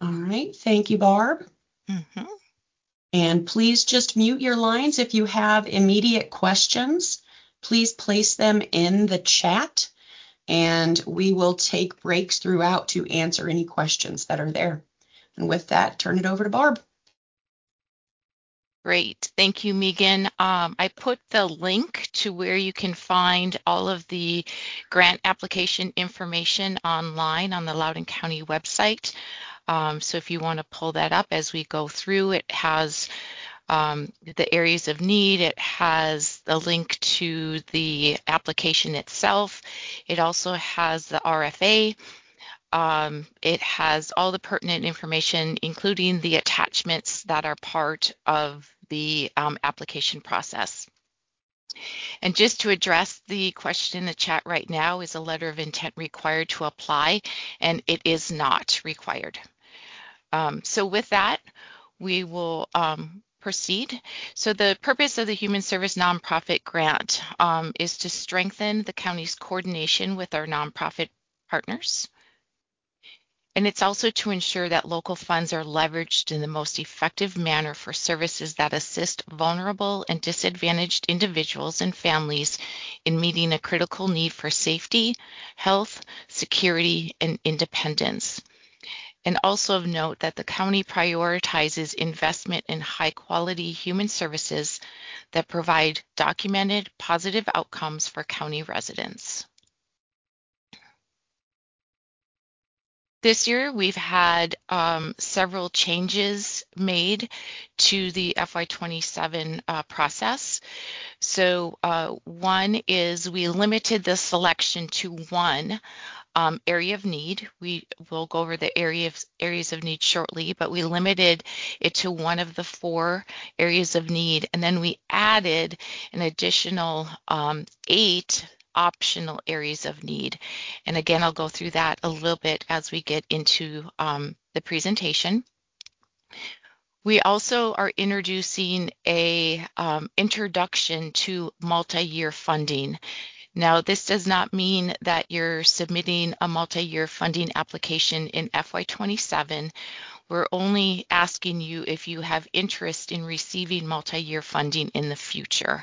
right, thank you, Barb. Mhm. And please just mute your lines if you have immediate questions. Please place them in the chat, and we will take breaks throughout to answer any questions that are there. And with that, turn it over to Barb. Great. Thank you, Megan. I put the link to where you can find all of the grant application information online on the Loudoun County website. So if you want to pull that up as we go through, it has the areas of need. It has the link to the application itself. It also has the RFA. It has all the pertinent information, including the attachments that are part of the application process. And just to address the question in the chat right now, is a letter of intent required to apply? And it is not required. So with that, we will proceed. So the purpose of the Human Service Nonprofit Grant is to strengthen the county's coordination with our nonprofit partners. And it's also to ensure that local funds are leveraged in the most effective manner for services that assist vulnerable and disadvantaged individuals and families in meeting a critical need for safety, health, security, and independence. And also of note that the county prioritizes investment in high-quality human services that provide documented positive outcomes for county residents. This year, we've had several changes made to the FY27 process. So one is we limited the selection to one area of need. We will go over the areas of need shortly, but we limited it to one of the 4 areas of need. And then we added an additional 8 optional areas of need. And again, I'll go through that a little bit as we get into the presentation. We also are introducing a introduction to multi-year funding. Now, this does not mean that you're submitting a multi-year funding application in FY27. We're only asking you if you have interest in receiving multi-year funding in the future.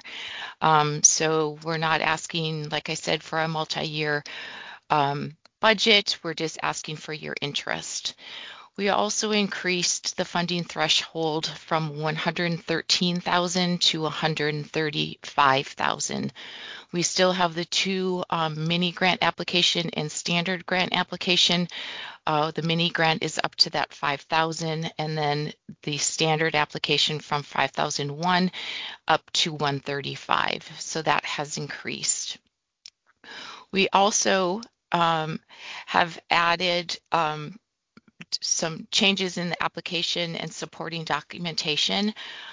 So we're not asking, like I said, for a multi-year budget. We're just asking for your interest. We also increased the funding threshold from $113,000 to $135,000. We still have the 2 mini grant application and standard grant application. The mini grant is up to that $5,000, and then the standard application from $5,001 up to $135,000. So that has increased. We also have added some changes in the application and supporting documentation.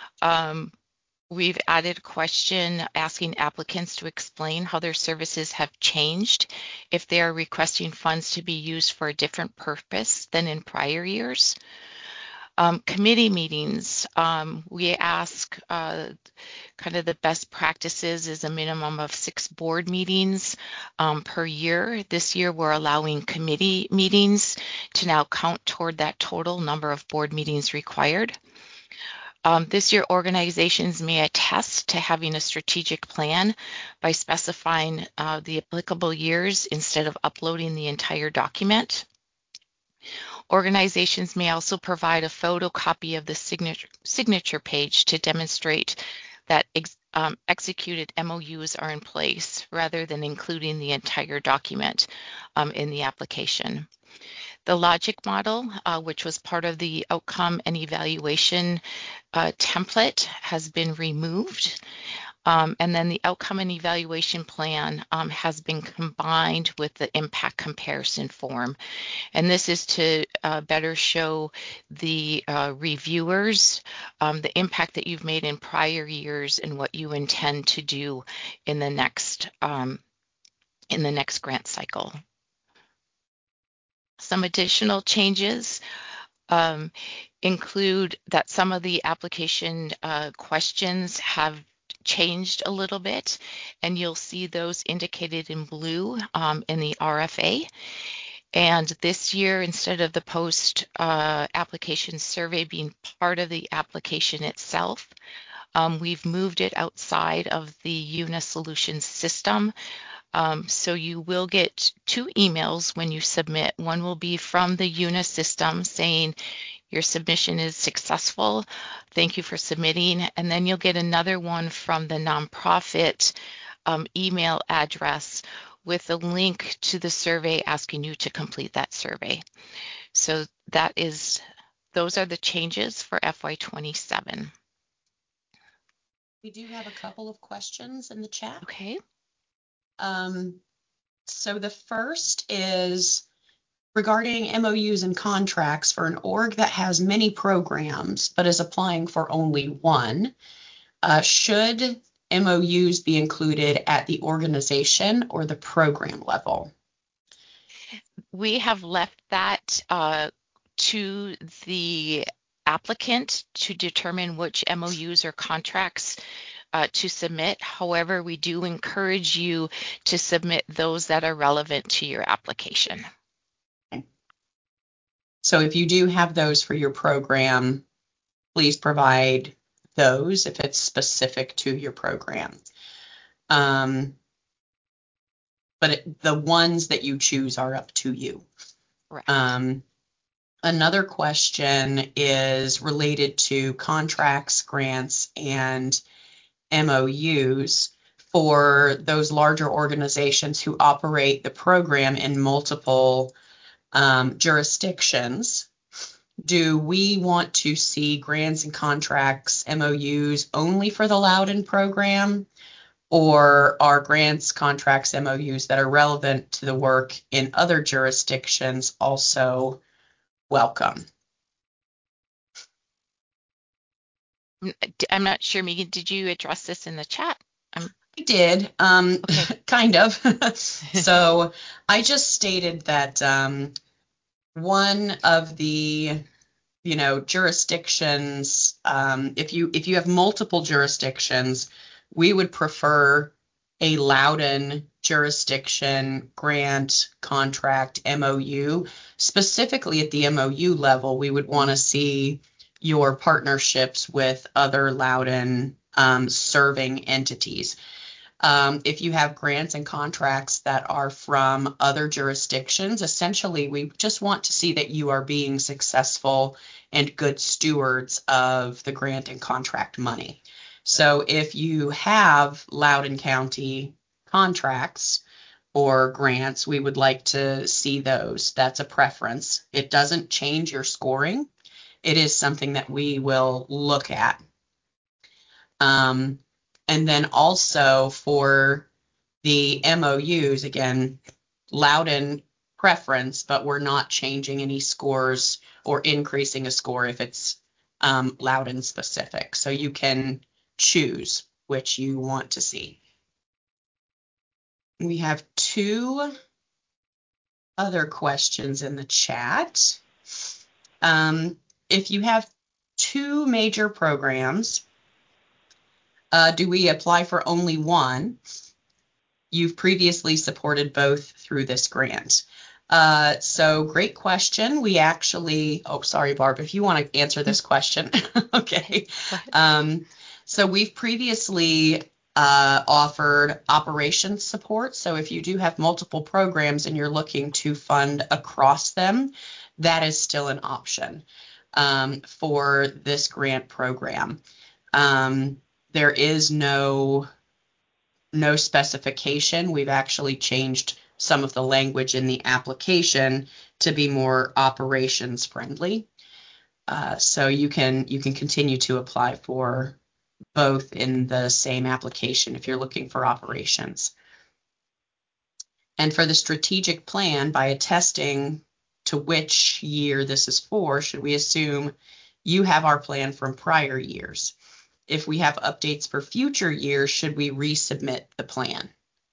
We've added a question asking applicants to explain how their services have changed if they are requesting funds to be used for a different purpose than in prior years. Committee meetings, we ask kind of the best practices is a minimum of 6 board meetings per year. This year we're allowing committee meetings to now count toward that total number of board meetings required. This year, organizations may attest to having a strategic plan by specifying the applicable years instead of uploading the entire document. Organizations may also provide a photocopy of the signature page to demonstrate that executed MOUs are in place rather than including the entire document in the application. The logic model, which was part of the outcome and evaluation template, has been removed. And then the outcome and evaluation plan has been combined with the impact comparison form. And this is to better show the reviewers the impact that you've made in prior years and what you intend to do in the next grant cycle. Some additional changes include that some of the application questions have changed a little bit, and you'll see those indicated in blue in the RFA. And this year, instead of the post application survey being part of the application itself, we've moved it outside of the UNA Solutions system. So you will get 2 emails when you submit. One will be from the UNA system saying your submission is successful. Thank you for submitting. And then you'll get another one from the nonprofit email address with a link to the survey asking you to complete that survey. So those are the changes for FY27. We do have a couple of questions in the chat. Okay. So the first is regarding MOUs and contracts for an org that has many programs but is applying for only one. Should MOUs be included at the organization or the program level? We have left that to the applicant to determine which MOUs or contracts to submit. However, we do encourage you to submit those that are relevant to your application. Okay. So if you do have those for your program, please provide those if it's specific to your program. But the ones that you choose are up to you. Right. Another question is related to contracts, grants, and MOUs for those larger organizations who operate the program in multiple jurisdictions. Do we want to see grants and contracts, MOUs only for the Loudoun program, or are grants, contracts, MOUs that are relevant to the work in other jurisdictions also welcome? I'm not sure, Megan, did you address this in the chat? I did, Okay. kind of. So I just stated that one of the jurisdictions, if you have multiple jurisdictions, we would prefer a Loudoun jurisdiction grant, contract, MOU. Specifically at the MOU level, we would want to see your partnerships with other Loudoun serving entities. If you have grants and contracts that are from other jurisdictions, essentially we just want to see that you are being successful and good stewards of the grant and contract money. So if you have Loudoun County contracts or grants, we would like to see those. That's a preference. It doesn't change your scoring. It is something that we will look at. And then also for the MOUs, again, Loudoun preference, but we're not changing any scores or increasing a score if it's Loudoun specific. So you can choose which you want to see. We have 2 other questions in the chat. If you have 2 major programs, do we apply for only one? You've previously supported both through this grant. So great question. We actually, sorry, Barb, if you want to answer this question. Okay. So we've previously offered operations support. So if you do have multiple programs and you're looking to fund across them, that is still an option for this grant program. There is no specification. We've actually changed some of the language in the application to be more operations friendly. So you can continue to apply for both in the same application if you're looking for operations. And for the strategic plan, by attesting to which year this is for, should we assume you have our plan from prior years? If we have updates for future years, should we resubmit the plan?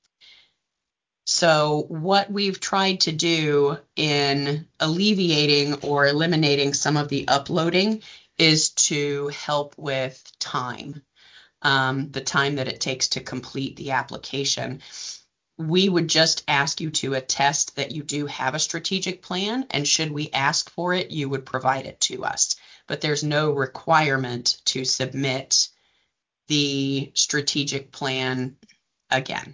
So what we've tried to do in alleviating or eliminating some of the uploading is to help with time, the time that it takes to complete the application. we would just ask you to attest that you do have a strategic plan, and should we ask for it, you would provide it to us. But there's no requirement to submit the strategic plan again.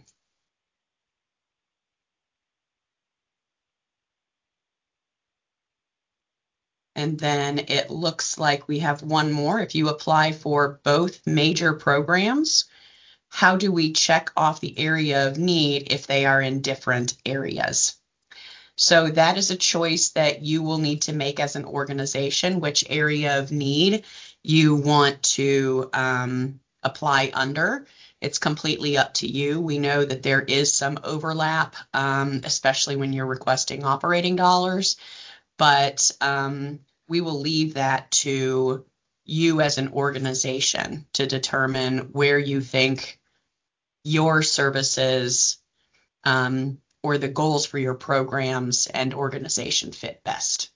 And then it looks like we have one more. If you apply for both major programs, how do we check off the area of need if they are in different areas? So that is a choice that you will need to make as an organization, which area of need you want to apply under. It's completely up to you. We know that there is some overlap, especially when you're requesting operating dollars, but we will leave that to you as an organization to determine where you think your services or the goals for your programs and organization fit best.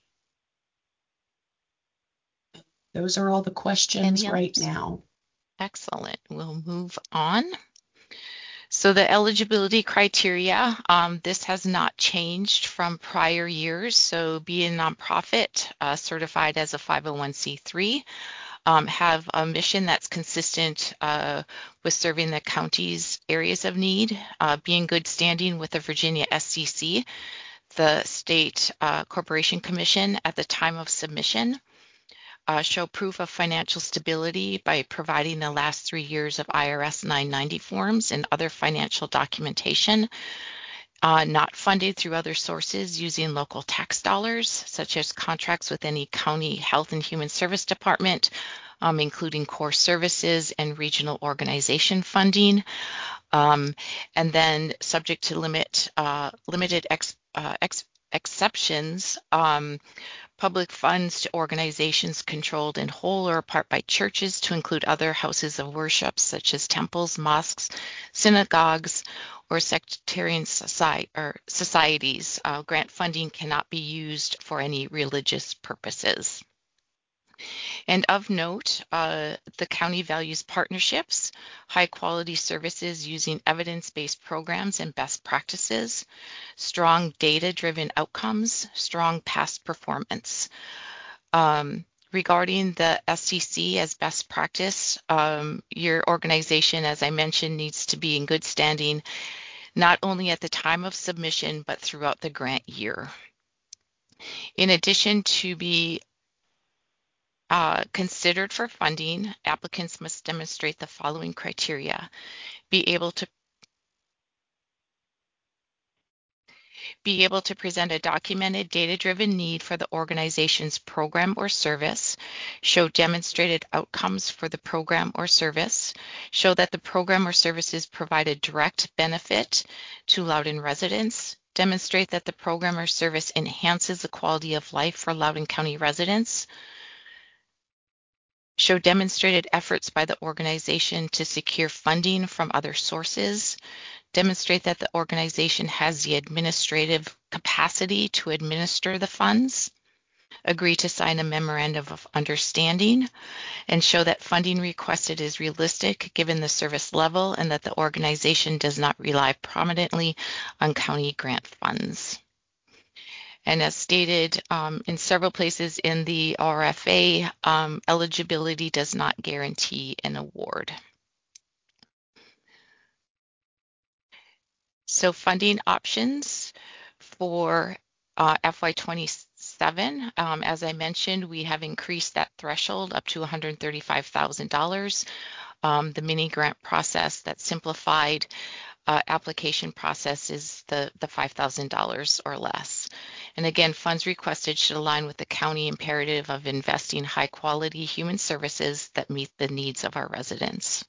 Those are all the questions right now. Excellent. We'll move on. So the eligibility criteria, this has not changed from prior years. So be a nonprofit, certified as a 501c3, have a mission that's consistent with serving the county's areas of need, be in good standing with the Virginia SCC, the State Corporation Commission at the time of submission, show proof of financial stability by providing the last 3 years of IRS 990 forms and other financial documentation, not funded through other sources using local tax dollars, such as contracts with any county health and human service department, including core services and regional organization funding, and then subject to limited exceptions, public funds to organizations controlled in whole or part by churches to include other houses of worship such as temples, mosques, synagogues, or sectarian societies. Grant funding cannot be used for any religious purposes. And of note, the county values partnerships, high quality services using evidence-based programs and best practices, strong data-driven outcomes, strong past performance. Regarding the SCC as best practice, your organization, as I mentioned, needs to be in good standing, not only at the time of submission, but throughout the grant year. In addition, to be considered for funding, applicants must demonstrate the following criteria: be able to present a documented data-driven need for the organization's program or service, show demonstrated outcomes for the program or service, show that the program or services provide a direct benefit to Loudoun residents, demonstrate that the program or service enhances the quality of life for Loudoun County residents, show demonstrated efforts by the organization to secure funding from other sources, demonstrate that the organization has the administrative capacity to administer the funds, agree to sign a memorandum of understanding, and show that funding requested is realistic given the service level and that the organization does not rely prominently on county grant funds. And as stated in several places in the RFA, eligibility does not guarantee an award. So funding options for FY27, as I mentioned, we have increased that threshold up to $135,000. The mini grant process, that simplified application process, is the $5,000 or less. And again, funds requested should align with the county imperative of investing high quality human services that meet the needs of our residents.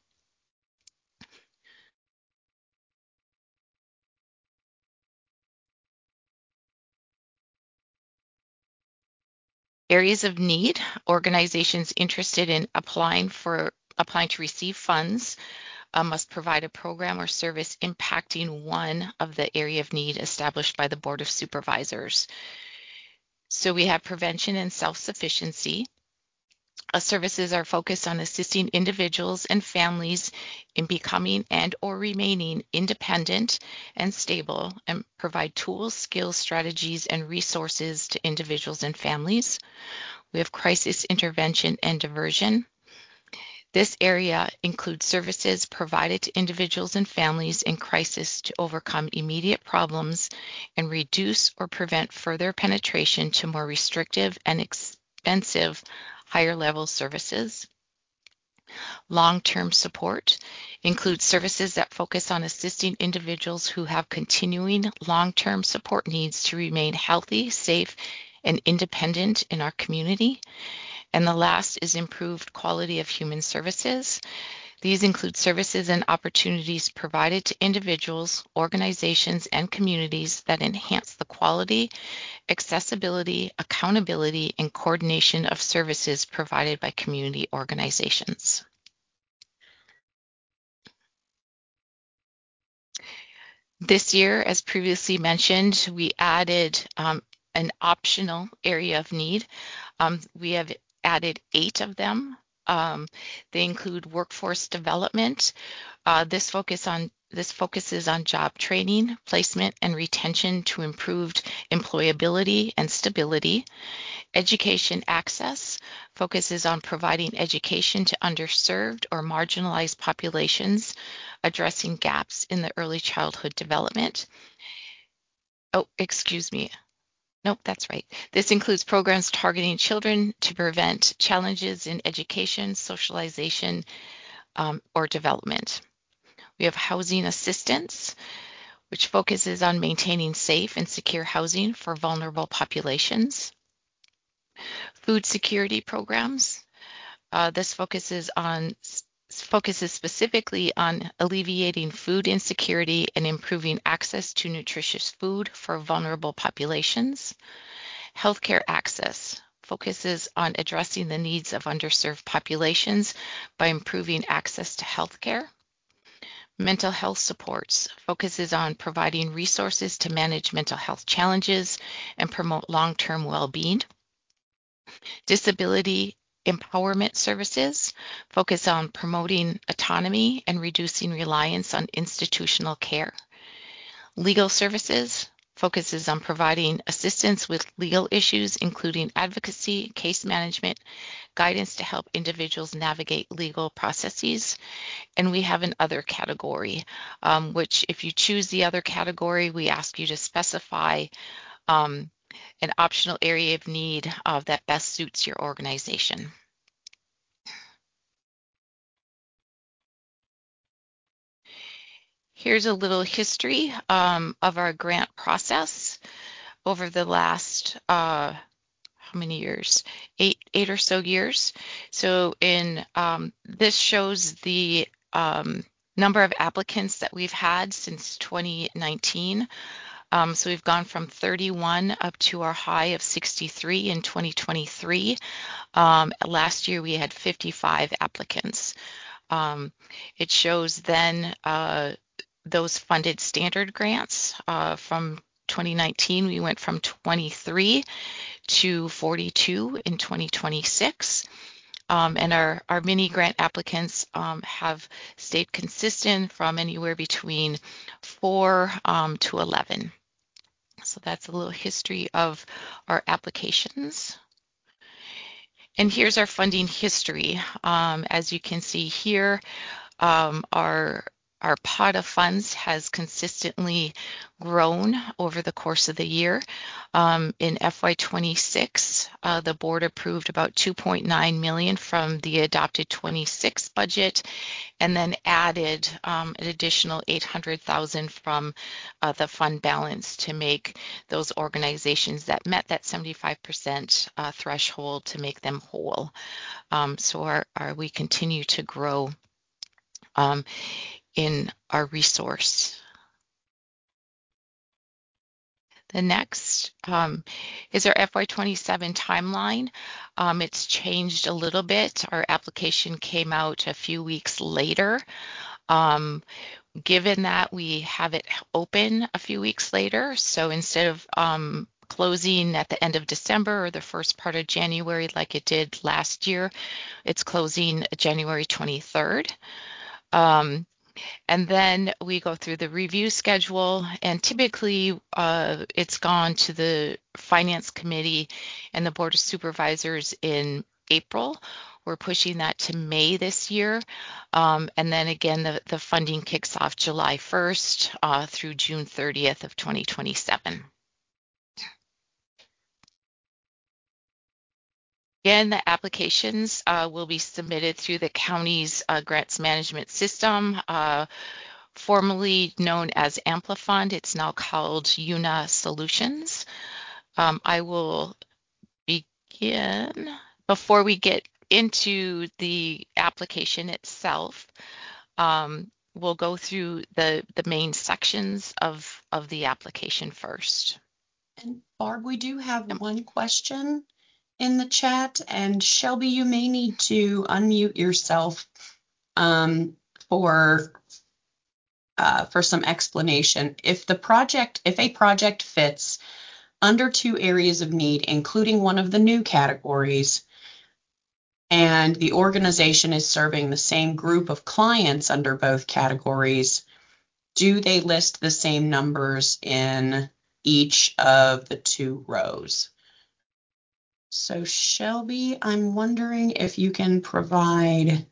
Areas of need: organizations interested in applying to receive funds must provide a program or service impacting one of the area of need established by the Board of Supervisors. So we have prevention and self-sufficiency. Services are focused on assisting individuals and families in becoming and or remaining independent and stable, and provide tools, skills, strategies, and resources to individuals and families. We have crisis intervention and diversion. This area includes services provided to individuals and families in crisis to overcome immediate problems and reduce or prevent further penetration to more restrictive and expensive higher level services. Long-term support includes services that focus on assisting individuals who have continuing long-term support needs to remain healthy, safe, and independent in our community. And the last is improved quality of human services. These include services and opportunities provided to individuals, organizations, and communities that enhance the quality, accessibility, accountability, and coordination of services provided by community organizations. This year, as previously mentioned, we added an optional area of need. We have added 8 of them. They include workforce development. This focuses on job training, placement, and retention to improved employability and stability. Education access focuses on providing education to underserved or marginalized populations, addressing gaps in the early childhood development. Oh, excuse me. Nope, that's right. This includes programs targeting children to prevent challenges in education, socialization, or development. We have housing assistance, which focuses on maintaining safe and secure housing for vulnerable populations. Food security programs. This focuses specifically on alleviating food insecurity and improving access to nutritious food for vulnerable populations. Healthcare access focuses on addressing the needs of underserved populations by improving access to healthcare. Mental health supports focuses on providing resources to manage mental health challenges and promote long-term well-being. Disability empowerment services focus on promoting autonomy and reducing reliance on institutional care. Legal services focuses on providing assistance with legal issues, including advocacy, case management, guidance to help individuals navigate legal processes. And we have an other category, which if you choose the other category, we ask you to specify an optional area of need that best suits your organization. Here's a little history of our grant process over the last, how many years? Eight or so years. So this shows the number of applicants that we've had since 2019. So we've gone from 31 up to our high of 63 in 2023. Last year we had 55 applicants. It shows then those funded standard grants. From 2019, we went from 23 to 42 in 2026. And our mini grant applicants have stayed consistent from anywhere between 4 to 11. So that's a little history of our applications. And here's our funding history. As you can see here, our pot of funds has consistently grown over the course of the year. In FY26, the board approved about $2.9 million from the adopted 26 budget, and then added an additional $800,000 from the fund balance to make those organizations that met that 75% threshold to make them whole. So we continue to grow in our resource. The next is our FY27 timeline. It's changed a little bit. Our application came out a few weeks later. Given that we have it open a few weeks later, so instead of closing at the end of December or the first part of January like it did last year. It's closing January 23rd. And then we go through the review schedule, and typically it's gone to the Finance Committee and the Board of Supervisors in April. We're pushing that to May this year. And then again, the funding kicks off July 1st through June 30th of 2027. Again, the applications will be submitted through the county's grants management system, formerly known as Amplifund. It's now called UNA Solutions. I will begin. Before we get into the application itself, we'll go through the main sections of the application first. And Barb, we do have one question in the chat, and Shelby, you may need to unmute yourself for some explanation. If a project fits under 2 areas of need, including one of the new categories, and the organization is serving the same group of clients under both categories, do they list the same numbers in each of the 2 rows? So Shelby, I'm wondering if you can provide.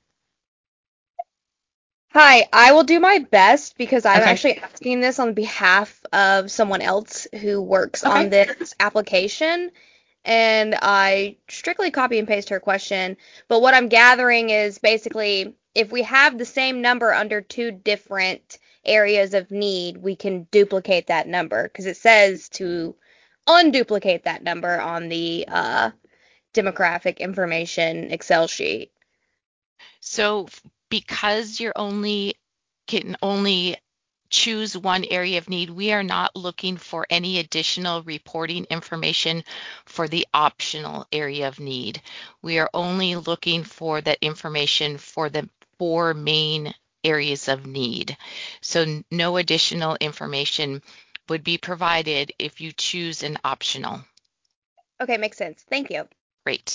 Hi, I will do my best because I'm Okay. actually asking this on behalf of someone else who works on this application, and I strictly copy and paste her question. But what I'm gathering is basically if we have the same number under 2 different areas of need, we can duplicate that number because it says to unduplicate that number on the demographic information Excel sheet. So because you can only choose one area of need, we are not looking for any additional reporting information for the optional area of need. We are only looking for that information for the 4 main areas of need. So no additional information would be provided if you choose an optional. Okay, makes sense. Thank you. Great.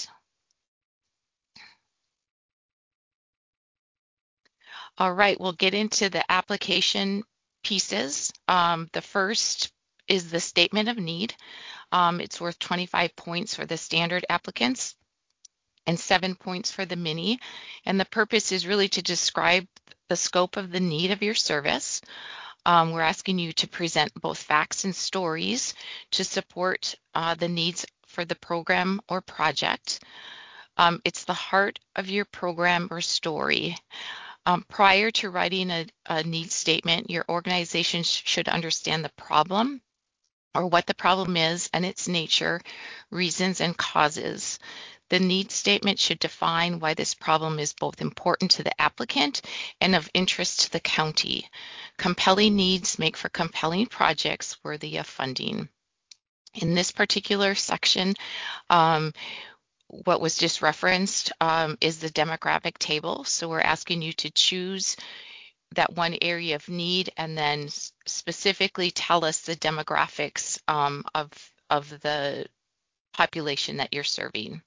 All right, we'll get into the application pieces. The first is the statement of need. It's worth 25 points for the standard applicants and 7 points for the mini. And the purpose is really to describe the scope of the need of your service. We're asking you to present both facts and stories to support the needs for the program or project. It's the heart of your program or story. Prior to writing a needs statement, your organization should understand the problem or what the problem is and its nature, reasons, and causes. The needs statement should define why this problem is both important to the applicant and of interest to the county. Compelling needs make for compelling projects worthy of funding. In this particular section, what was just referenced is the demographic table. So we're asking you to choose that one area of need and then specifically tell us the demographics of the population that you're serving.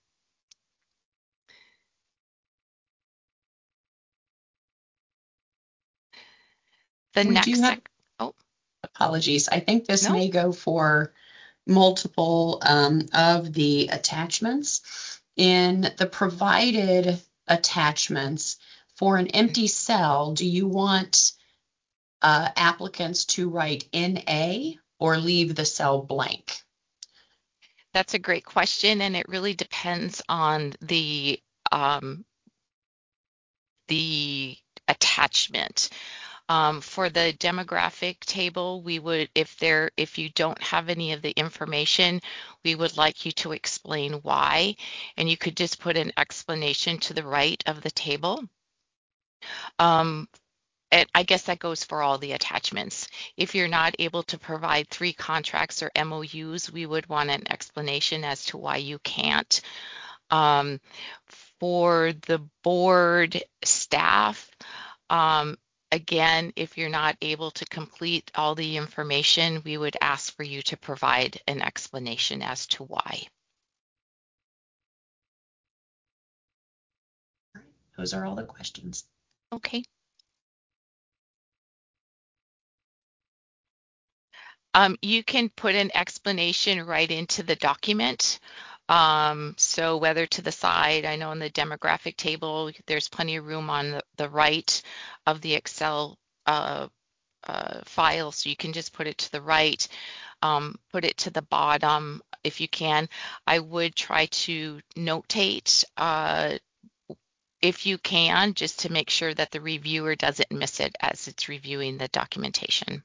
The We next do have, apologies. I think this may go for multiple of the attachments. In the provided attachments for an empty cell, do you want applicants to write NA or leave the cell blank? That's a great question, and it really depends on the attachment. For the demographic table, we would, if you don't have any of the information, we would like you to explain why, and you could just put an explanation to the right of the table. And I guess that goes for all the attachments. If you're not able to provide 3 contracts or MOUs, we would want an explanation as to why you can't. For the board staff, Again, if you're not able to complete all the information, we would ask for you to provide an explanation as to why. Those are all the questions. Okay. You can put an explanation right into the document. So whether to the side, I know in the demographic table, there's plenty of room on the right of the Excel file, so you can just put it to the right, put it to the bottom if you can. I would try to notate if you can, just to make sure that the reviewer doesn't miss it as it's reviewing the documentation.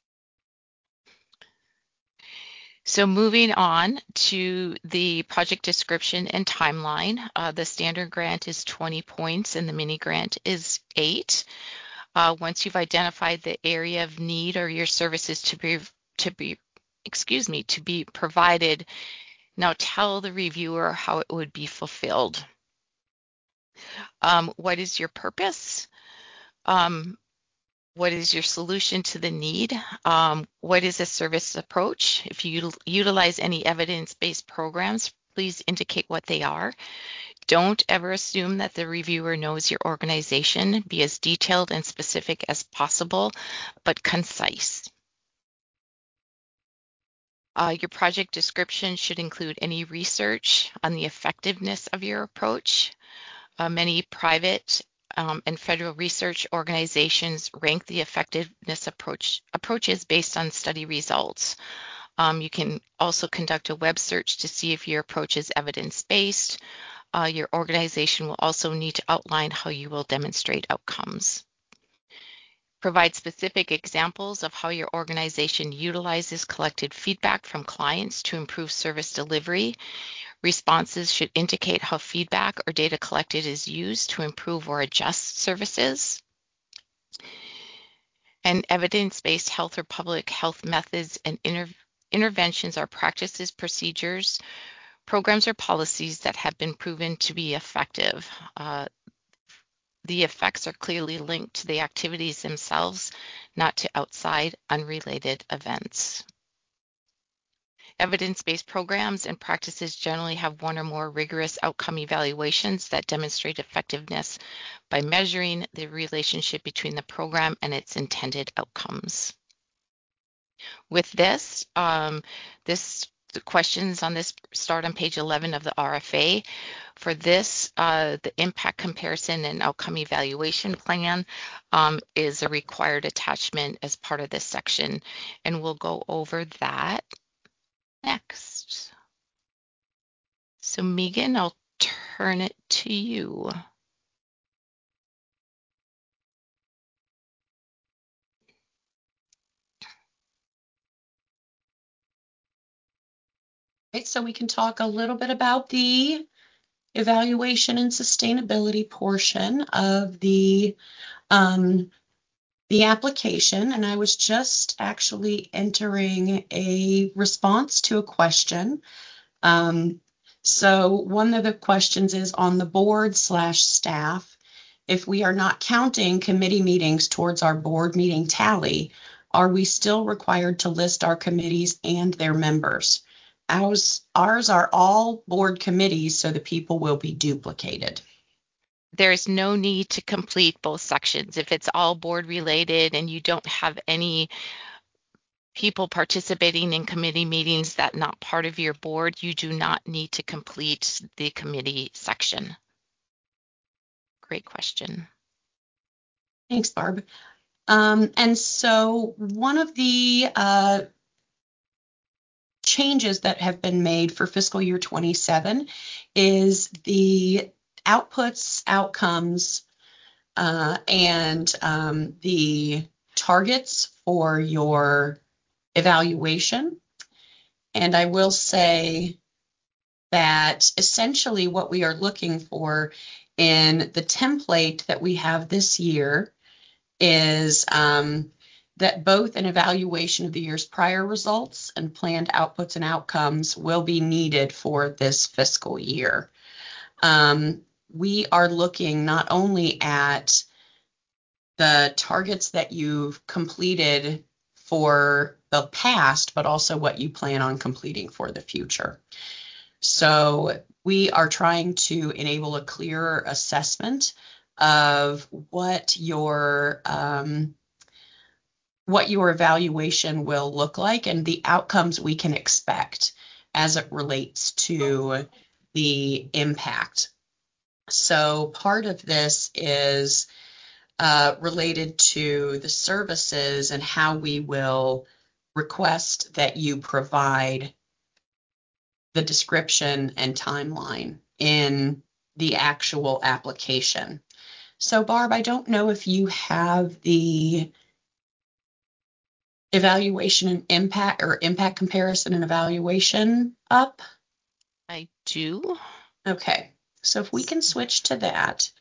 So moving on to the project description and timeline, the standard grant is 20 points and the mini grant is 8. Once you've identified the area of need or your services to be provided, now tell the reviewer how it would be fulfilled. What is your purpose? What is your solution to the need? What is a service approach? If you utilize any evidence-based programs, please indicate what they are. Don't ever assume that the reviewer knows your organization. Be as detailed and specific as possible, but concise. Your project description should include any research on the effectiveness of your approach. Many private and federal research organizations rank the effectiveness approaches based on study results. You can also conduct a web search to see if your approach is evidence-based. Your organization will also need to outline how you will demonstrate outcomes. Provide specific examples of how your organization utilizes collected feedback from clients to improve service delivery. Responses should indicate how feedback or data collected is used to improve or adjust services. And evidence-based health or public health methods and interventions are practices, procedures, programs, or policies that have been proven to be effective. The effects are clearly linked to the activities themselves, not to outside unrelated events. Evidence-based programs and practices generally have one or more rigorous outcome evaluations that demonstrate effectiveness by measuring the relationship between the program and its intended outcomes. With this, the questions on this start on page 11 of the RFA. For this, the impact comparison and outcome evaluation plan is a required attachment as part of this section, and we'll go over that next. So Megan, I'll turn it to you. Okay, so we can talk a little bit about the evaluation and sustainability portion of the application. And I was just actually entering a response to a question. So one of the questions is on the board/staff. If we are not counting committee meetings towards our board meeting tally, are we still required to list our committees and their members? Ours are all board committees, so the people will be duplicated. There's no need to complete both sections. If it's all board related and you don't have any people participating in committee meetings that not part of your board, you do not need to complete the committee section. Great question. Thanks, Barb. And so one of the changes that have been made for fiscal year 27 is the outputs, outcomes, and the targets for your evaluation. And I will say that essentially what we are looking for in the template that we have this year is that both an evaluation of the year's prior results and planned outputs and outcomes will be needed for this fiscal year. We are looking not only at the targets that you've completed for the past, but also what you plan on completing for the future. So we are trying to enable a clearer assessment of what your evaluation will look like and the outcomes we can expect as it relates to the impact. So part of this is related to the services and how we will request that you provide the description and timeline in the actual application. So Barb, I don't know if you have the evaluation and impact or impact comparison and evaluation up. I do. Okay, so if we can switch to that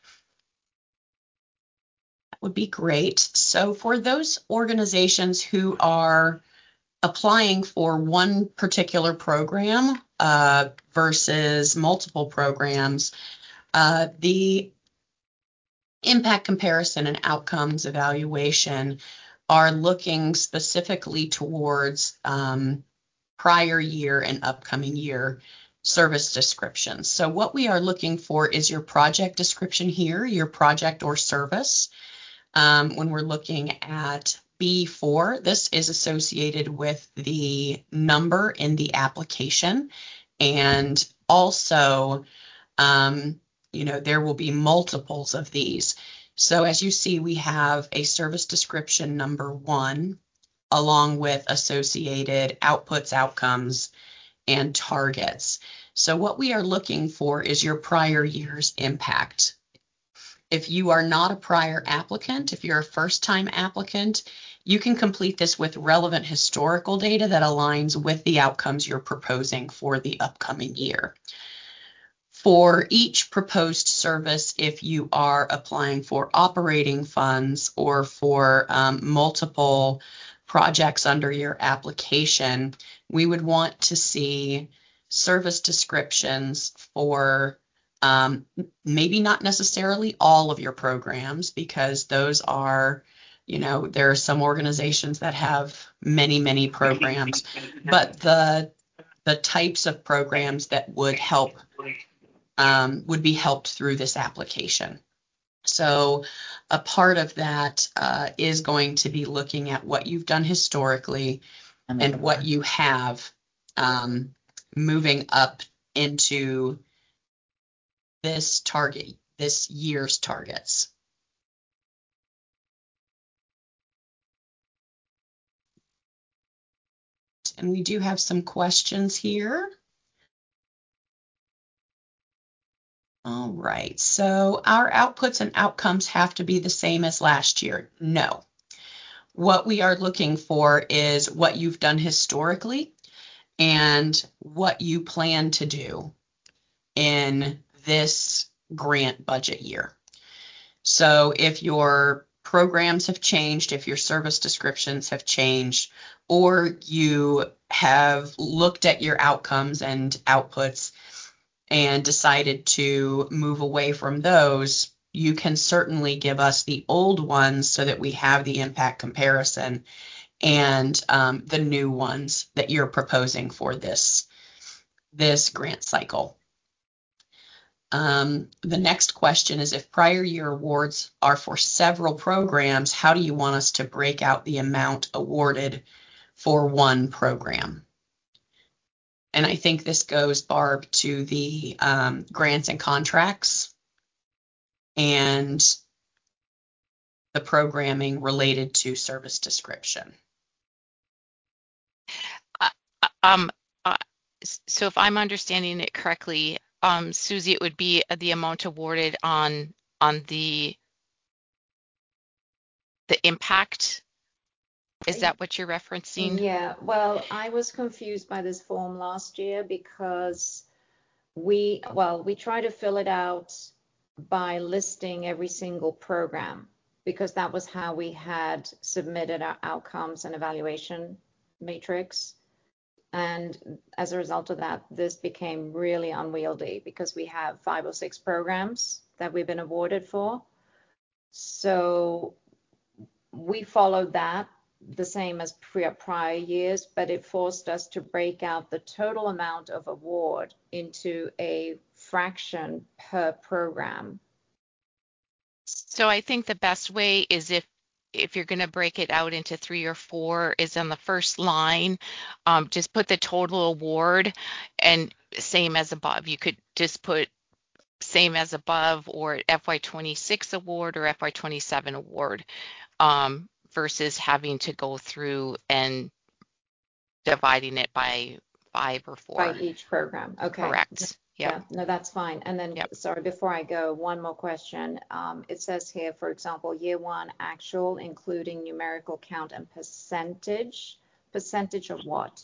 would be great. So for those organizations who are applying for one particular program versus multiple programs, the impact comparison and outcomes evaluation are looking specifically towards prior year and upcoming year service descriptions. So what we are looking for is your project description here, your project or service. When we're looking at B4, this is associated with the number in the application. And also, there will be multiples of these. So as you see, we have a service description number 1, along with associated outputs, outcomes, and targets. So what we are looking for is your prior year's impact. If you are not a prior applicant, if you're a first-time applicant, you can complete this with relevant historical data that aligns with the outcomes you're proposing for the upcoming year. For each proposed service, if you are applying for operating funds or for multiple projects under your application, we would want to see service descriptions for maybe not necessarily all of your programs, because those are, there are some organizations that have many, many programs, but the types of programs that would be helped through this application. So a part of that is going to be looking at what you've done historically and what you have moving up into this year's targets. And we do have some questions here. All right, so our outputs and outcomes have to be the same as last year. No. What we are looking for is what you've done historically and what you plan to do in this grant budget year. So if your programs have changed, if your service descriptions have changed, or you have looked at your outcomes and outputs and decided to move away from those, you can certainly give us the old ones so that we have the impact comparison and the new ones that you're proposing for this grant cycle. The next question is, if prior year awards are for several programs, how do you want us to break out the amount awarded for one program? And I think this goes, Barb, to the grants and contracts and the programming related to service description. So if I'm understanding it correctly, Susie, it would be the amount awarded on the impact. Is that what you're referencing? Yeah, well, I was confused by this form last year because we try to fill it out by listing every single program, because that was how we had submitted our outcomes and evaluation matrix. And as a result of that, this became really unwieldy because we have 5 or 6 programs that we've been awarded for. So we followed that the same as prior years, but it forced us to break out the total amount of award into a fraction per program. So I think the best way is if you're going to break it out into 3 or 4 is on the first line, just put the total award and same as above. You could just put same as above or FY26 award or FY27 award versus having to go through and dividing it by 5 or 4. By each program. Okay. Correct. Yep. Yeah, no, that's fine. And then, sorry, before I go, one more question. It says here, for example, year 1 actual, including numerical count and percentage. Percentage of what?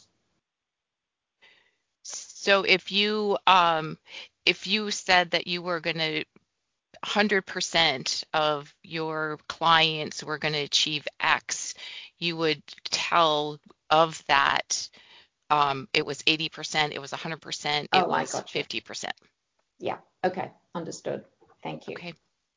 So if you said that you were going to 100% of your clients were going to achieve X, you would tell of that it was 80%, it was 100%, it was 50%. Yeah, okay, understood. Thank you. Okay.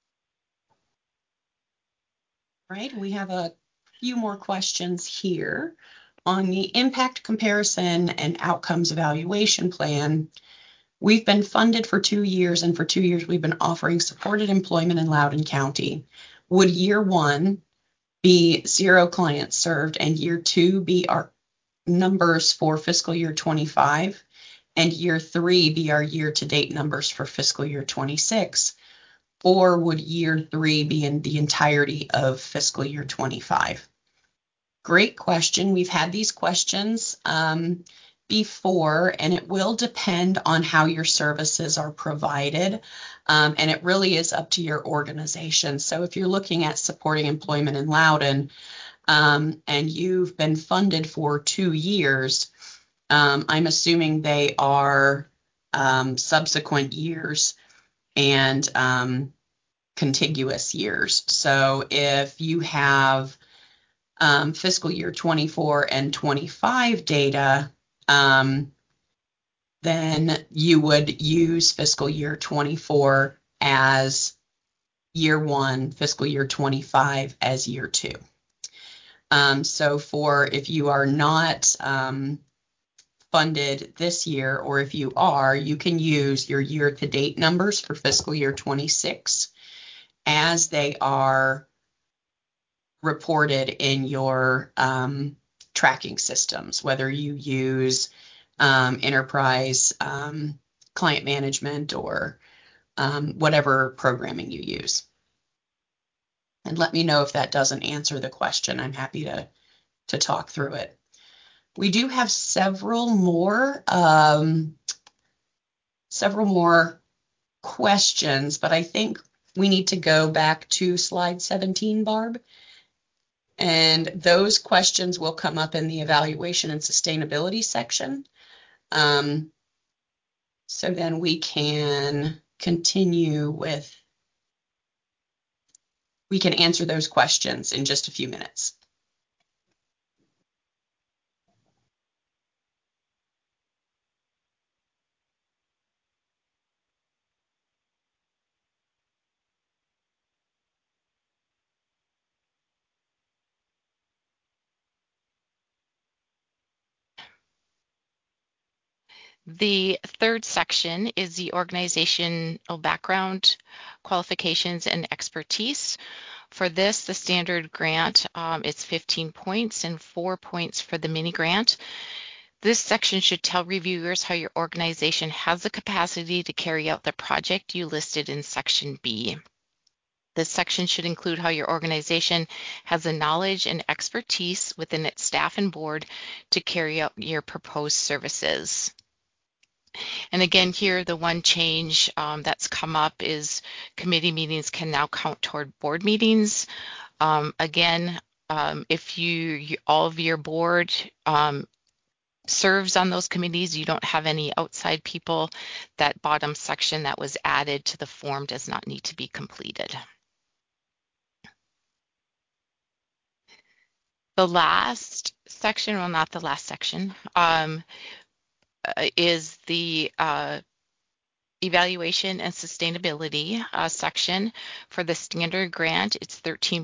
Right, we have a few more questions here. On the impact comparison and outcomes evaluation plan, we've been funded for 2 years, and for 2 years we've been offering supported employment in Loudoun County. Would year 1 be 0 clients served and year 2 be our numbers for fiscal year 25 and year 3 be our year-to-date numbers for fiscal year 26? Or would year 3 be in the entirety of fiscal year 25? Great question. We've had these questions before, and it will depend on how your services are provided, and it really is up to your organization. So if you're looking at supporting employment in Loudoun, and you've been funded for 2 years, I'm assuming they are subsequent years and contiguous years. So if you have fiscal year 24 and 25 data, then you would use fiscal year 24 as year 1, fiscal year 25 as year 2. So for if you are not funded this year, or if you are, you can use your year-to-date numbers for fiscal year 26 as they are reported in your tracking systems, whether you use enterprise client management or whatever programming you use. And let me know if that doesn't answer the question. I'm happy to talk through it. We do have several more questions, but I think we need to go back to slide 17, Barb. And those questions will come up in the evaluation and sustainability section. So then we can continue with, we can answer those questions in just a few minutes. The third section is the organizational background, qualifications, and expertise. For this, the standard grant, it's 15 points and 4 points for the mini grant. This section should tell reviewers how your organization has the capacity to carry out the project you listed in section B. This section should include how your organization has the knowledge and expertise within its staff and board to carry out your proposed services. And again, here, the one change that's come up is committee meetings can now count toward board meetings. Again, if all of your board serves on those committees, you don't have any outside people, that bottom section that was added to the form does not need to be completed. The last section, well, not the last section, is the evaluation and sustainability section. For the standard grant, it's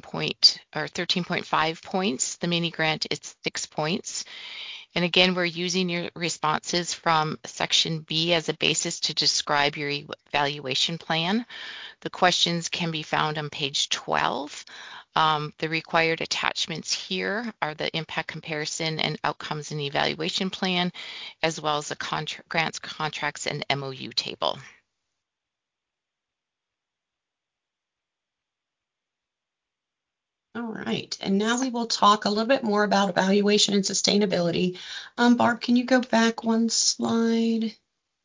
13.5 points. The mini grant, it's 6 points. And again, we're using your responses from section B as a basis to describe your evaluation plan. The questions can be found on page 12. The required attachments here are the impact comparison and outcomes and evaluation plan, as well as the grants, contracts, and MOU table. All right, and now we will talk a little bit more about evaluation and sustainability. Barb, can you go back one slide?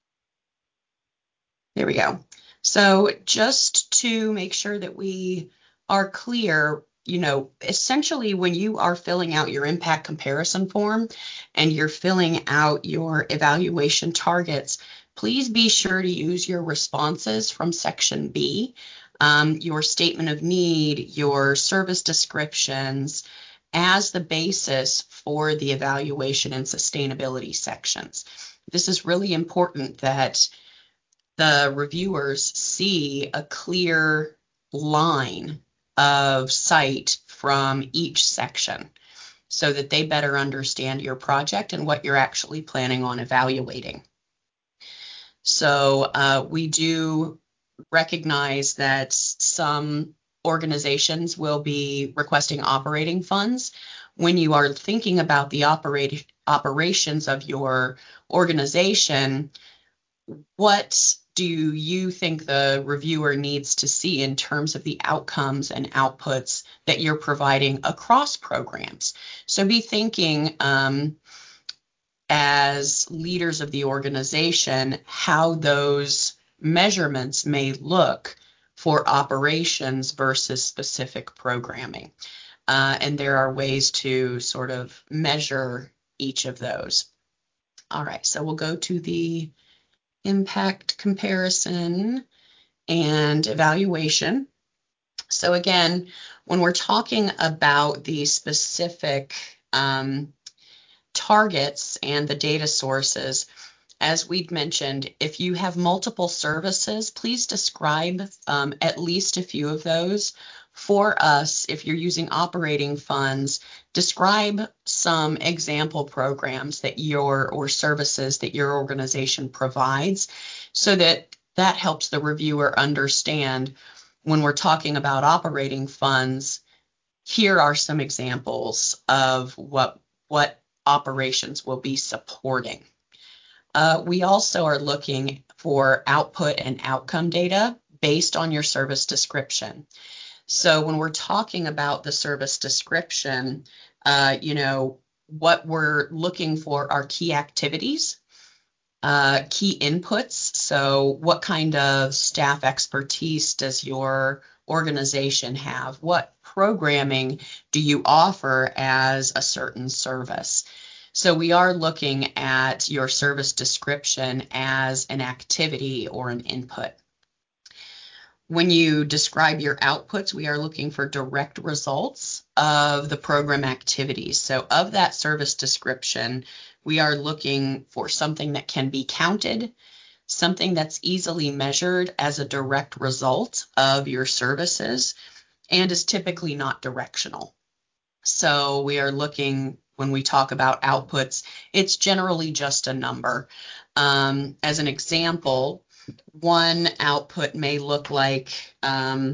There we go. So just to make sure that we are clear, essentially when you are filling out your impact comparison form and you're filling out your evaluation targets, please be sure to use your responses from section B, your statement of need, your service descriptions as the basis for the evaluation and sustainability sections. This is really important that the reviewers see a clear line of sight from each section so that they better understand your project and what you're actually planning on evaluating. So we do recognize that some organizations will be requesting operating funds. When you are thinking about the operations of your organization, what do you think the reviewer needs to see in terms of the outcomes and outputs that you're providing across programs? So be thinking as leaders of the organization how those measurements may look for operations versus specific programming. And there are ways to sort of measure each of those. All right, so we'll go to the impact comparison and evaluation. So again, when we're talking about the specific targets and the data sources, as we've mentioned, if you have multiple services, please describe at least a few of those. For us, if you're using operating funds, describe some example programs that or services that your organization provides so that helps the reviewer understand when we're talking about operating funds, here are some examples of what operations will be supporting. We also are looking for output and outcome data based on your service description. So when we're talking about the service description, what we're looking for are key activities, key inputs. So what kind of staff expertise does your organization have? What programming do you offer as a certain service? So we are looking at your service description as an activity or an input. When you describe your outputs, we are looking for direct results of the program activities. So of that service description, we are looking for something that can be counted, something that's easily measured as a direct result of your services, and is typically not directional. So we are looking, when we talk about outputs, it's generally just a number. As an example, one output may look like, a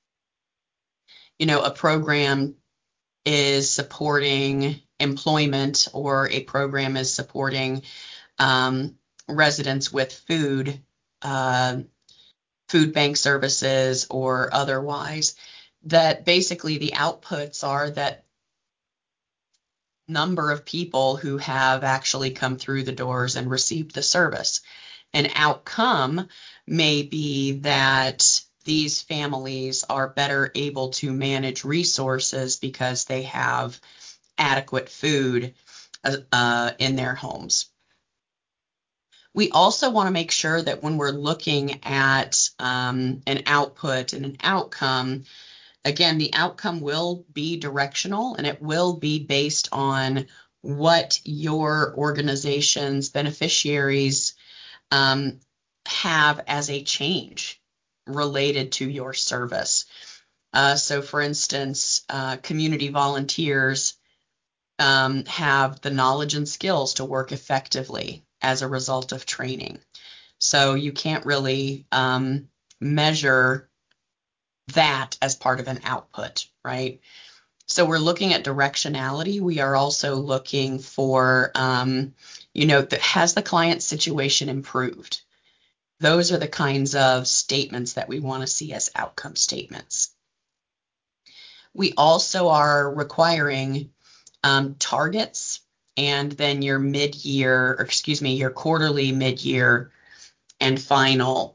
program is supporting employment, or a program is supporting residents with food bank services or otherwise. That basically the outputs are that number of people who have actually come through the doors and received the service. An outcome may be that these families are better able to manage resources because they have adequate food in their homes. We also want to make sure that when we're looking at an output and an outcome, again, the outcome will be directional and it will be based on what your organization's beneficiaries have as a change related to your service. So for instance, community volunteers have the knowledge and skills to work effectively as a result of training. So you can't really measure that as part of an output, right? So we're looking at directionality. We are also looking for, has the client situation improved? Those are the kinds of statements that we want to see as outcome statements. We also are requiring targets and then your your quarterly, mid-year, and final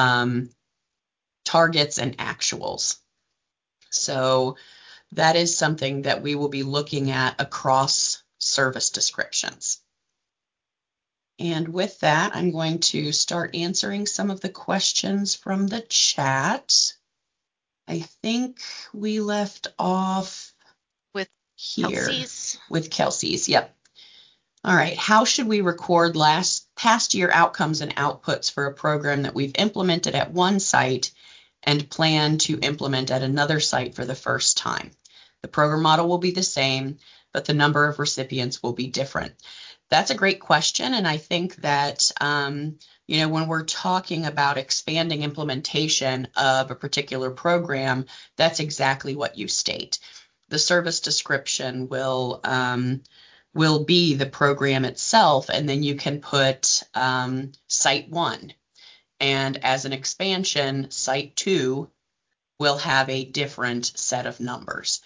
targets and actuals. So that is something that we will be looking at across service descriptions. And with that, I'm going to start answering some of the questions from the chat. I think we left off with here. Kelsey's. With Kelsey's, yep. All right, how should we record past year outcomes and outputs for a program that we've implemented at one site and plan to implement at another site for the first time? The program model will be the same, but the number of recipients will be different. That's a great question, and I think that when we're talking about expanding implementation of a particular program, that's exactly what you state. The service description will be the program itself, and then you can put Site 1. And as an expansion, Site 2 will have a different set of numbers.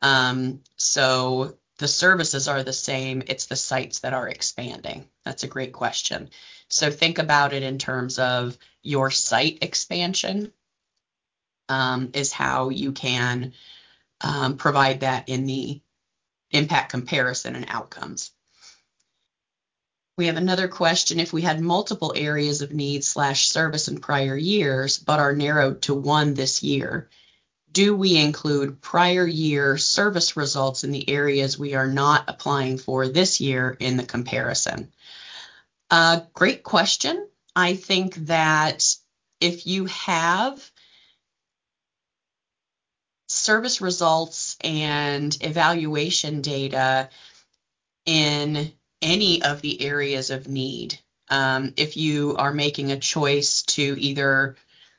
So the services are the same. It's the sites that are expanding. That's a great question. So think about it in terms of your site expansion is how you can provide that in the impact comparison and outcomes. We have another question. If we had multiple areas of need/service in prior years, but are narrowed to one this year, do we include prior year service results in the areas we are not applying for this year in the comparison? Great question. I think that if you have service results and evaluation data in any of the areas of need, if you are making a choice to either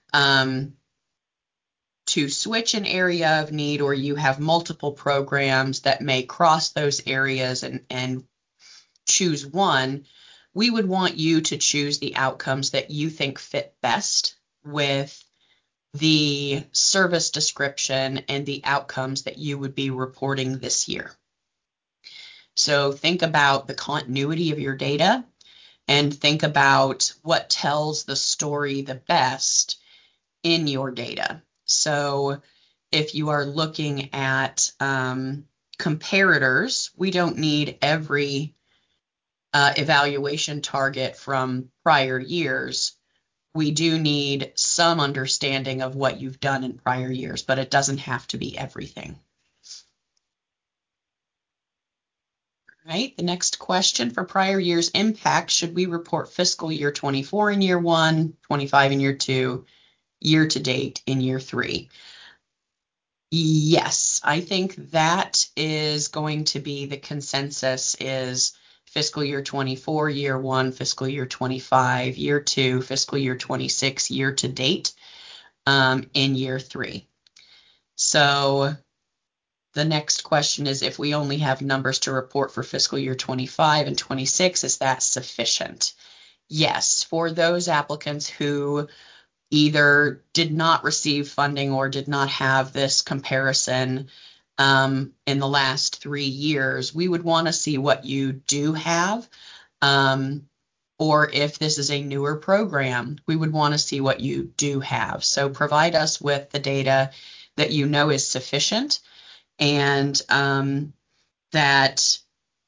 to switch an area of need, or you have multiple programs that may cross those areas and choose one, we would want you to choose the outcomes that you think fit best with the service description and the outcomes that you would be reporting this year. So think about the continuity of your data and think about what tells the story the best in your data. So if you are looking at comparators, we don't need every evaluation target from prior years. We do need some understanding of what you've done in prior years, but it doesn't have to be everything. All right, the next question: for prior year's impact, should we report fiscal year 24 in year 1, 25 in year 2, year to date in year 3? Yes, I think that is going to be the consensus, is fiscal year 24, year 1, fiscal year 25, year 2, fiscal year 26, year to date in year 3. So the next question is, if we only have numbers to report for fiscal year 25 and 26, is that sufficient? Yes, for those applicants who either did not receive funding or did not have this comparison in the last 3 years, we would want to see what you do have. Or if this is a newer program, we would want to see what you do have. So provide us with the data that you know is sufficient and that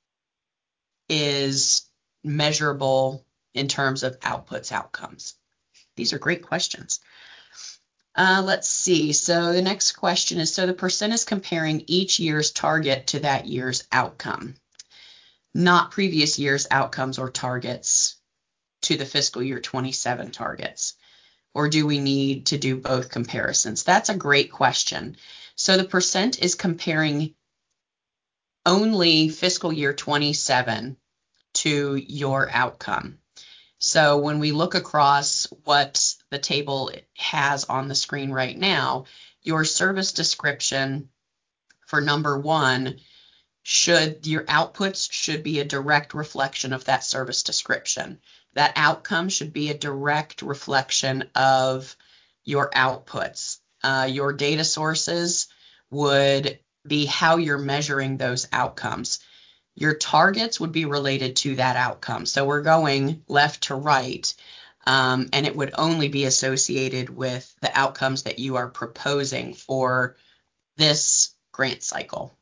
is measurable in terms of outputs, outcomes. These are great questions. Let's see. So the next question is, so the percent is comparing each year's target to that year's outcome, not previous year's outcomes or targets. to the fiscal year 27 targets? Or do we need to do both comparisons? That's a great question. So the percent is comparing only fiscal year 27 to your outcome. So when we look across what the table has on the screen right now, your service description for number 1, your outputs should be a direct reflection of that service description. That outcome should be a direct reflection of your outputs. Your data sources would be how you're measuring those outcomes. Your targets would be related to that outcome. So we're going left to right, and it would only be associated with the outcomes that you are proposing for this grant cycle.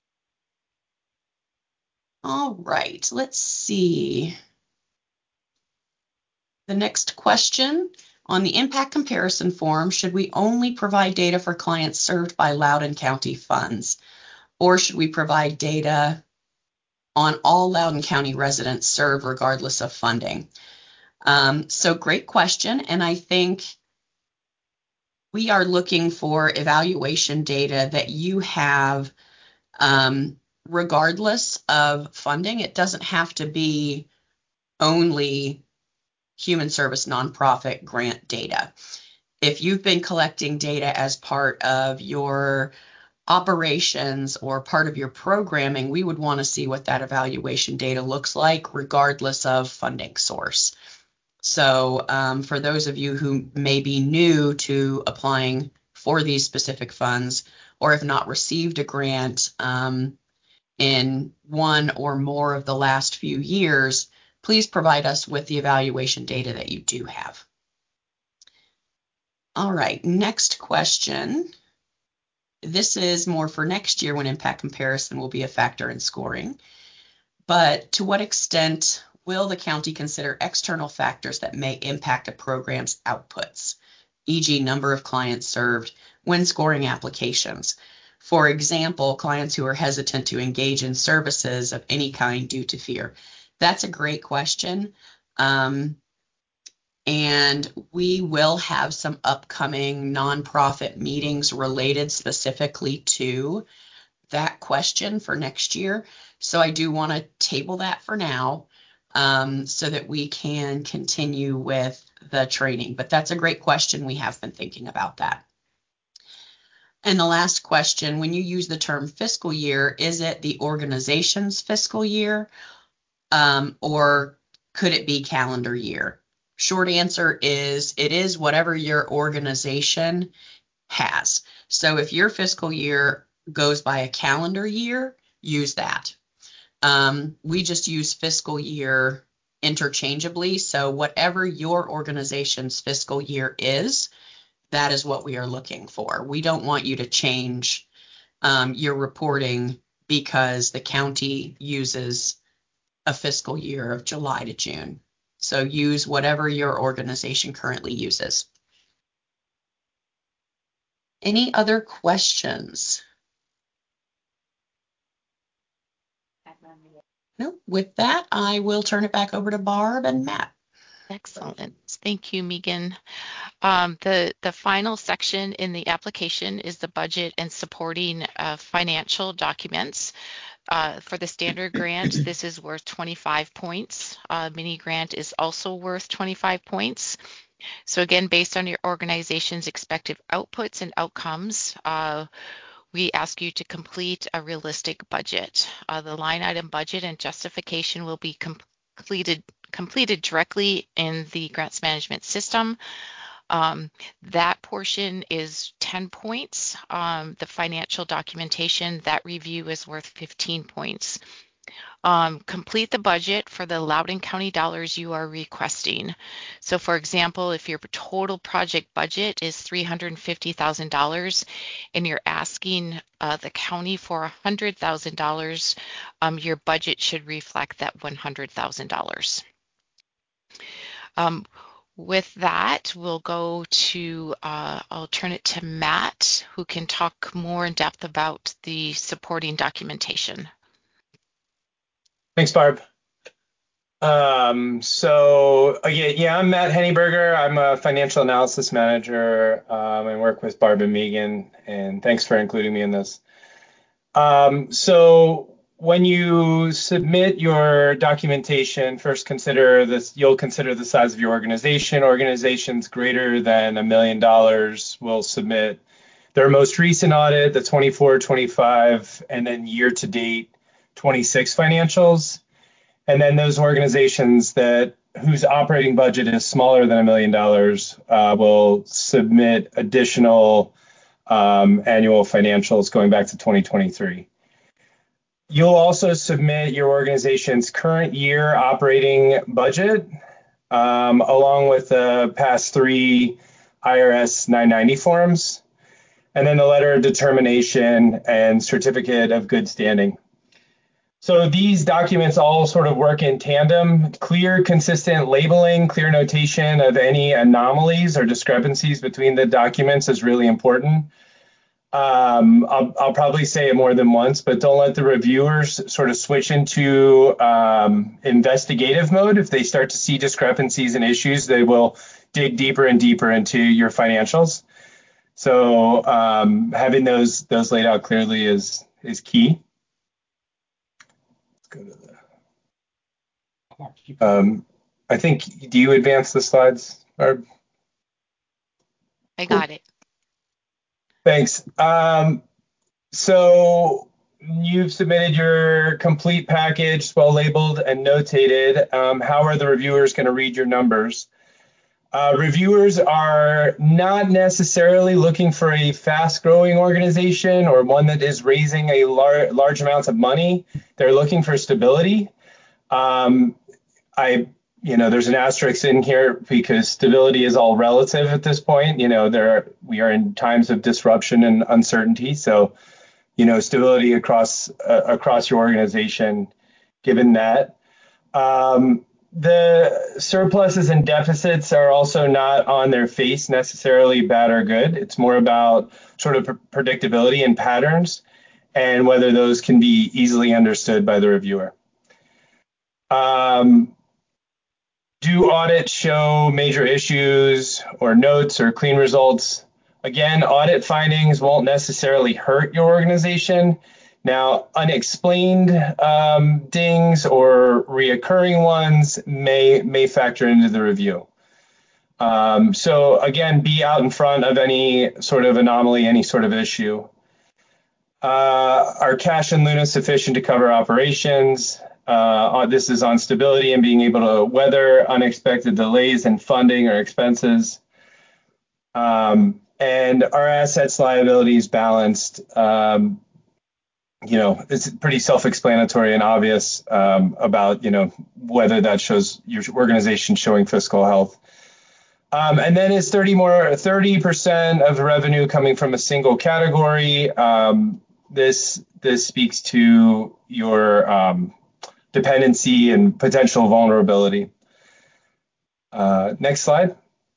All right, let's see. The next question, on the impact comparison form, should we only provide data for clients served by Loudoun County funds, or should we provide data on all Loudoun County residents served regardless of funding? So great question, and I think we are looking for evaluation data that you have regardless of funding. It doesn't have to be only human service nonprofit grant data. If you've been collecting data as part of your operations or part of your programming, we would want to see what that evaluation data looks like regardless of funding source. So for those of you who may be new to applying for these specific funds or have not received a grant in one or more of the last few years, please provide us with the evaluation data that you do have. All right, next question. This is more for next year when impact comparison will be a factor in scoring. But to what extent will the county consider external factors that may impact a program's outputs, e.g. number of clients served, when scoring applications? For example, clients who are hesitant to engage in services of any kind due to fear. That's a great question. And we will have some upcoming nonprofit meetings related specifically to that question for next year. So I do want to table that for now so that we can continue with the training. But that's a great question. We have been thinking about that. And the last question, when you use the term fiscal year, is it the organization's fiscal year or could it be calendar year? Short answer is it is whatever your organization has. So if your fiscal year goes by a calendar year, use that. We just use fiscal year interchangeably. So whatever your organization's fiscal year is, that is what we are looking for. We don't want you to change your reporting because the county uses a fiscal year of July to June. So use whatever your organization currently uses. Any other questions? No. With that, I will turn it back over to Barb and Matt. Excellent. Thank you, Megan. The final section in the application is the budget and supporting financial documents. For the standard grant, this is worth 25 points. Mini grant is also worth 25 points. So again, based on your organization's expected outputs and outcomes, we ask you to complete a realistic budget. The line item budget and justification will be completed directly in the grants management system. That portion is 10 points. The financial documentation, that review is worth 15 points. Complete the budget for the Loudoun County dollars you are requesting. So for example, if your total project budget is $350,000 and you're asking the county for $100,000, your budget should reflect that $100,000. With that, we'll go to, I'll turn it to Matt, who can talk more in depth about the supporting documentation. Thanks, Barb. So again, yeah, I'm Matt Henneberger. I'm a financial analysis manager, and work with Barb and Megan, and thanks for including me in this. So when you submit your documentation, first consider this, you'll consider the size of your organization. Organizations greater than $1 million will submit their most recent audit, the 24, 25, and then year to date 26 financials. And then those organizations that whose operating budget is smaller than $1 million will submit additional annual financials going back to 2023. You'll also submit your organization's current year operating budget along with the past 3 IRS 990 forms, and then the letter of determination and certificate of good standing. So these documents all sort of work in tandem. Clear, consistent labeling, clear notation of any anomalies or discrepancies between the documents is really important. I'll probably say it more than once, but don't let the reviewers sort of switch into investigative mode. If they start to see discrepancies and issues, they will dig deeper and deeper into your financials. So having those laid out clearly is key. Go to the. I think. Do you advance the slides, Barb? I got it. Thanks. So you've submitted your complete package, well labeled and notated. How are the reviewers going to read your numbers? Reviewers are not necessarily looking for a fast-growing organization or one that is raising a large amounts of money. They're looking for stability. There's an asterisk in here because stability is all relative at this point. We are in times of disruption and uncertainty. So, stability across your organization, given that. The surpluses and deficits are also not on their face necessarily bad or good. It's more about sort of predictability and patterns and whether those can be easily understood by the reviewer. Do audits show major issues or notes or clean results? Again, audit findings won't necessarily hurt your organization. Now, unexplained dings or reoccurring ones may factor into the review. So again, be out in front of any sort of anomaly, any sort of issue. Are cash and Luna sufficient to cover operations? This is on stability and being able to weather unexpected delays in funding or expenses. And our assets liabilities balanced. It's pretty self-explanatory and obvious about, whether that shows your organization showing fiscal health. And then is 30% of revenue coming from a single category. This speaks to your dependency and potential vulnerability. Next slide.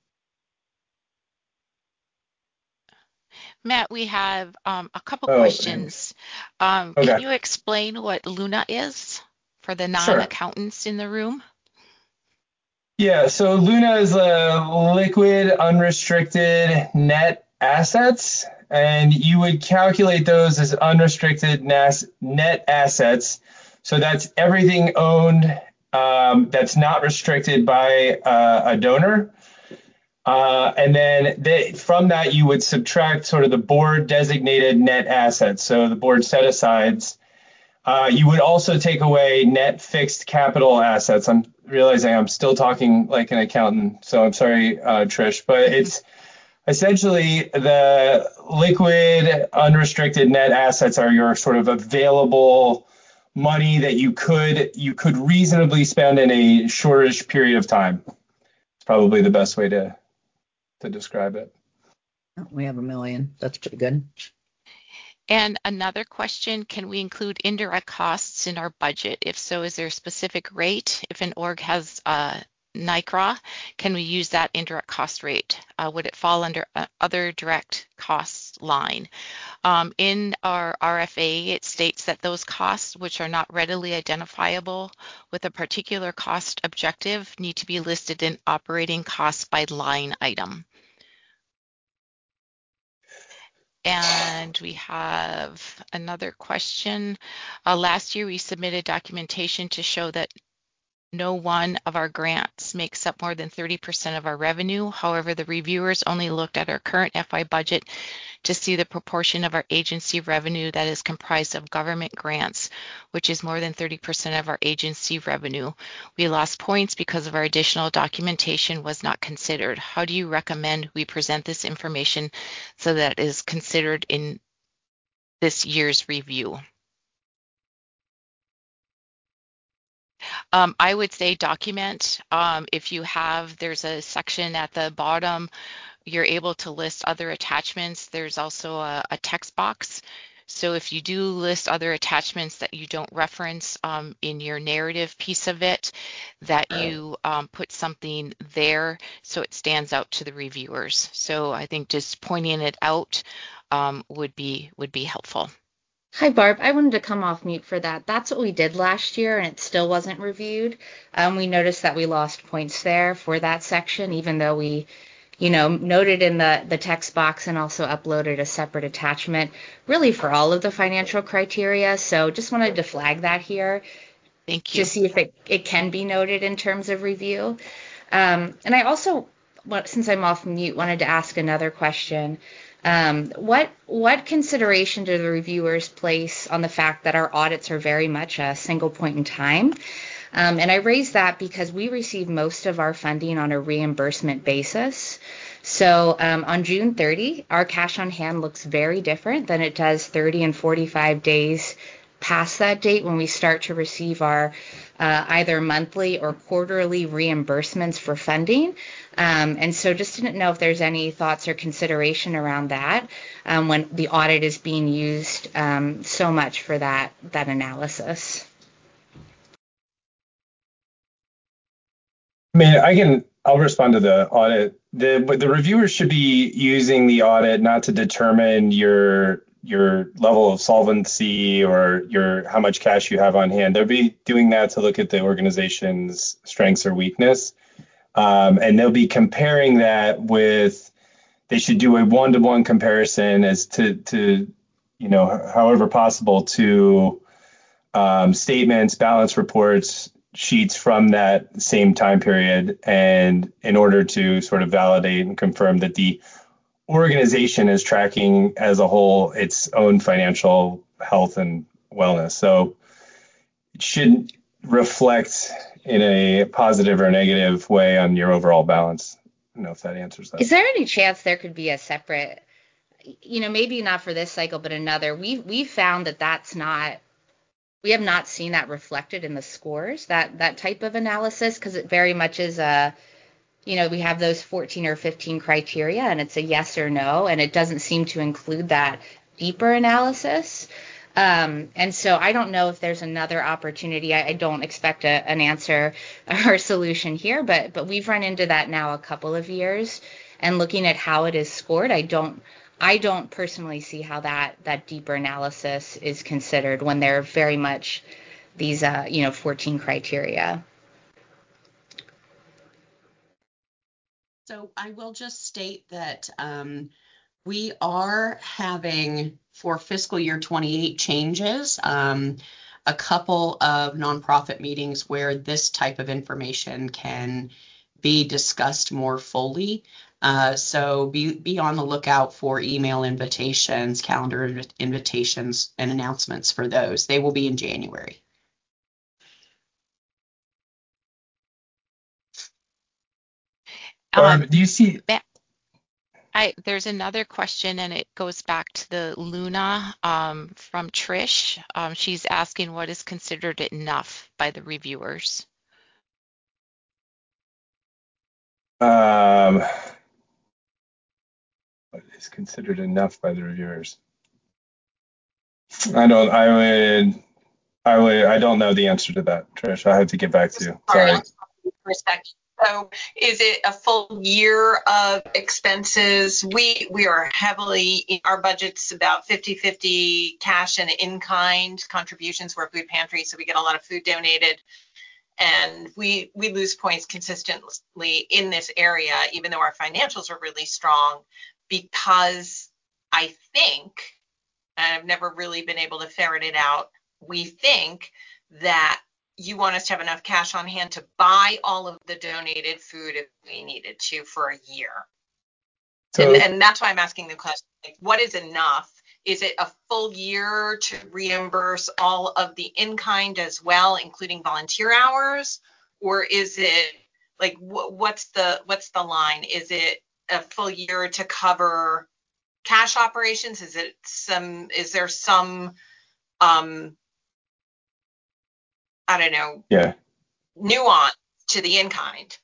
Matt, we have a couple questions. Okay. Can you explain what Luna is for the non-accountants in the room? Yeah, so Luna is a liquid, unrestricted net assets, and you would calculate those as unrestricted net assets. So that's everything owned that's not restricted by a donor. And then from that, you would subtract sort of the board designated net assets. So the board set asides. You would also take away net fixed capital assets. I'm realizing I'm still talking like an accountant, so I'm sorry, Trish, but it's essentially the liquid unrestricted net assets are your sort of available money that you could reasonably spend in a shortish period of time. It's probably the best way to describe it. We have $1 million. That's pretty good. And another question, can we include indirect costs in our budget? If so, is there a specific rate? If an org has NICRA, can we use that indirect cost rate would it fall under other direct costs line? In our RFA, it states that those costs which are not readily identifiable with a particular cost objective need to be listed in operating costs by line item. And we have another question. Last year, we submitted documentation to show that no one of our grants makes up more than 30% of our revenue. However, the reviewers only looked at our current FY budget to see the proportion of our agency revenue that is comprised of government grants, which is more than 30% of our agency revenue. We lost points because of our additional documentation was not considered. How do you recommend we present this information so that it is considered in this year's review? I would say document. If you have, there's a section at the bottom, you're able to list other attachments. There's also a text box. So if you do list other attachments that you don't reference in your narrative piece of it, that you put something there so it stands out to the reviewers. So I think just pointing it out would be helpful. Hi, Barb. I wanted to come off mute for that. That's what we did last year, and it still wasn't reviewed. We noticed that we lost points there for that section, even though we, noted in the text box and also uploaded a separate attachment, really for all of the financial criteria. So just wanted to flag that here. Thank you. To see if it can be noted in terms of review. And I also, since I'm off mute, wanted to ask another question. What consideration do the reviewers place on the fact that our audits are very much a single point in time? And I raise that because we receive most of our funding on a reimbursement basis. So on June 30, our cash on hand looks very different than it does 30 and 45 days past that date when we start to receive our either monthly or quarterly reimbursements for funding. And so just didn't know if there's any thoughts or consideration around that when the audit is being used so much for that analysis. I mean, I'll respond to the audit. The reviewers should be using the audit not to determine your level of solvency or how much cash you have on hand. They'll be doing that to look at the organization's strengths or weakness. And they'll be comparing that with, they should do a one-to-one comparison as to however possible to statements, balance reports, sheets from that same time period, and in order to sort of validate and confirm that the organization is tracking as a whole its own financial health and wellness. So it shouldn't reflect in a positive or negative way on your overall balance. I don't know if that answers that. Is there any chance there could be a separate, maybe not for this cycle, but another? We've found that's not, we have not seen that reflected in the scores, that type of analysis, because it very much is we have those 14 or 15 criteria and it's a yes or no, and it doesn't seem to include that deeper analysis. And so I don't know if there's another opportunity. I don't expect an answer or solution here, but we've run into that now a couple of years, and looking at how it is scored, I don't personally see how that deeper analysis is considered when they're very much these 14 criteria. So I will just state that we are having, for fiscal year 28 changes, a couple of nonprofit meetings where this type of information can be discussed more fully. So be on the lookout for email invitations, calendar invitations, and announcements for those. They will be in January. Do you see? There's another question, and it goes back to the Luna from Trish. She's asking what is considered enough by the reviewers. What is considered enough by the reviewers? I don't know the answer to that, Trish. I have to get back to you. Sorry. So is it a full year of expenses? We are heavily, our budget's about 50-50 cash and in-kind contributions. We're a food pantry, so we get a lot of food donated. And we lose points consistently in this area, even though our financials are really strong, because I think, and I've never really been able to ferret it out, we think that you want us to have enough cash on hand to buy all of the donated food if we needed to for a year. So, and that's why I'm asking the question, like, what is enough? Is it a full year to reimburse all of the in-kind as well, including volunteer hours? Or is it like, what's the line? Is it a full year to cover cash operations? Is there some I don't know, nuance to the in-kind?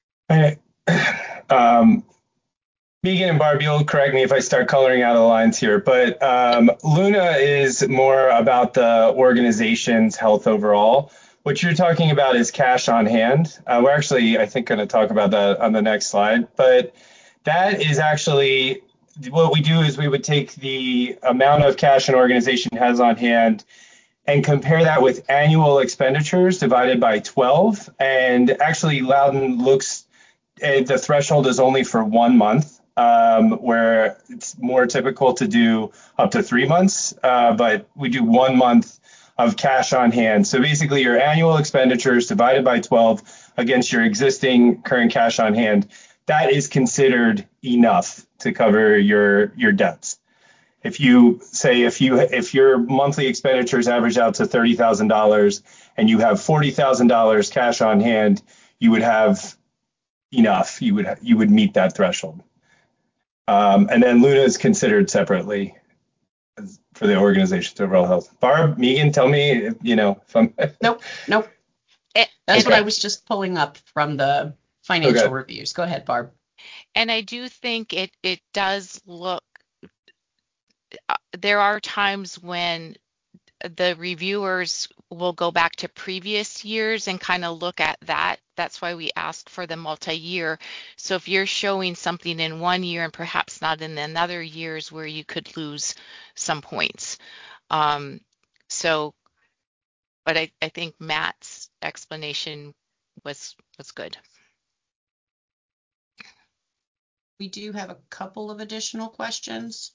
Megan and Barb, you'll correct me if I start coloring out of the lines here, but Luna is more about the organization's health overall. What you're talking about is cash on hand. We're actually, I think, going to talk about that on the next slide, but that is actually what we do is we would take the amount of cash an organization has on hand and compare that with annual expenditures divided by 12. And actually, Loudoun looks, the threshold is only for 1 month, where it's more typical to do up to 3 months, but we do 1 month of cash on hand. So basically, your annual expenditures divided by 12 against your existing current cash on hand, that is considered enough to cover your debts. If you say if your monthly expenditures average out to $30,000 and you have $40,000 cash on hand, you would have enough. You would meet that threshold. And then Luna is considered separately for the organization's overall health. Barb, Megan, tell me if I'm Nope. That's what I was just pulling up from the financial reviews. Go ahead, Barb. And I do think it does look. There are times when the reviewers will go back to previous years and kind of look at that. That's why we ask for the multi-year. So if you're showing something in 1 year and perhaps not in another years where you could lose some points. But I think Matt's explanation was good. We do have a couple of additional questions.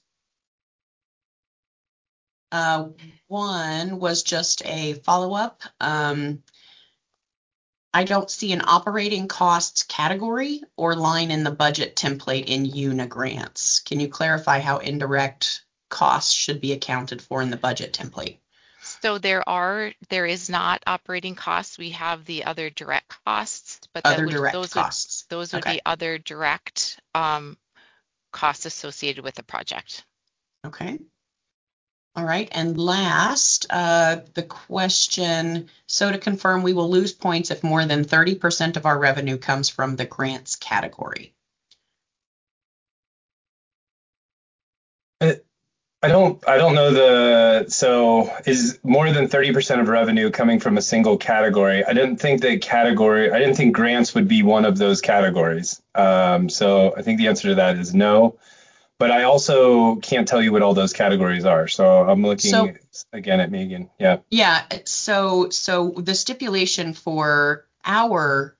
One was just a follow-up. I don't see an operating costs category or line in the budget template in UNA grants. Can you clarify how indirect costs should be accounted for in the budget template? So there is not operating costs. We have the other direct costs, but those would be other direct costs associated with the project. Okay. All right. And last, the question, so to confirm, we will lose points if more than 30% of our revenue comes from the grants category. I don't know so is more than 30% of revenue coming from a single category? I didn't think grants would be one of those categories. So I think the answer to that is no. But I also can't tell you what all those categories are. So I'm looking again at Megan. Yeah. Yeah. So the stipulation for our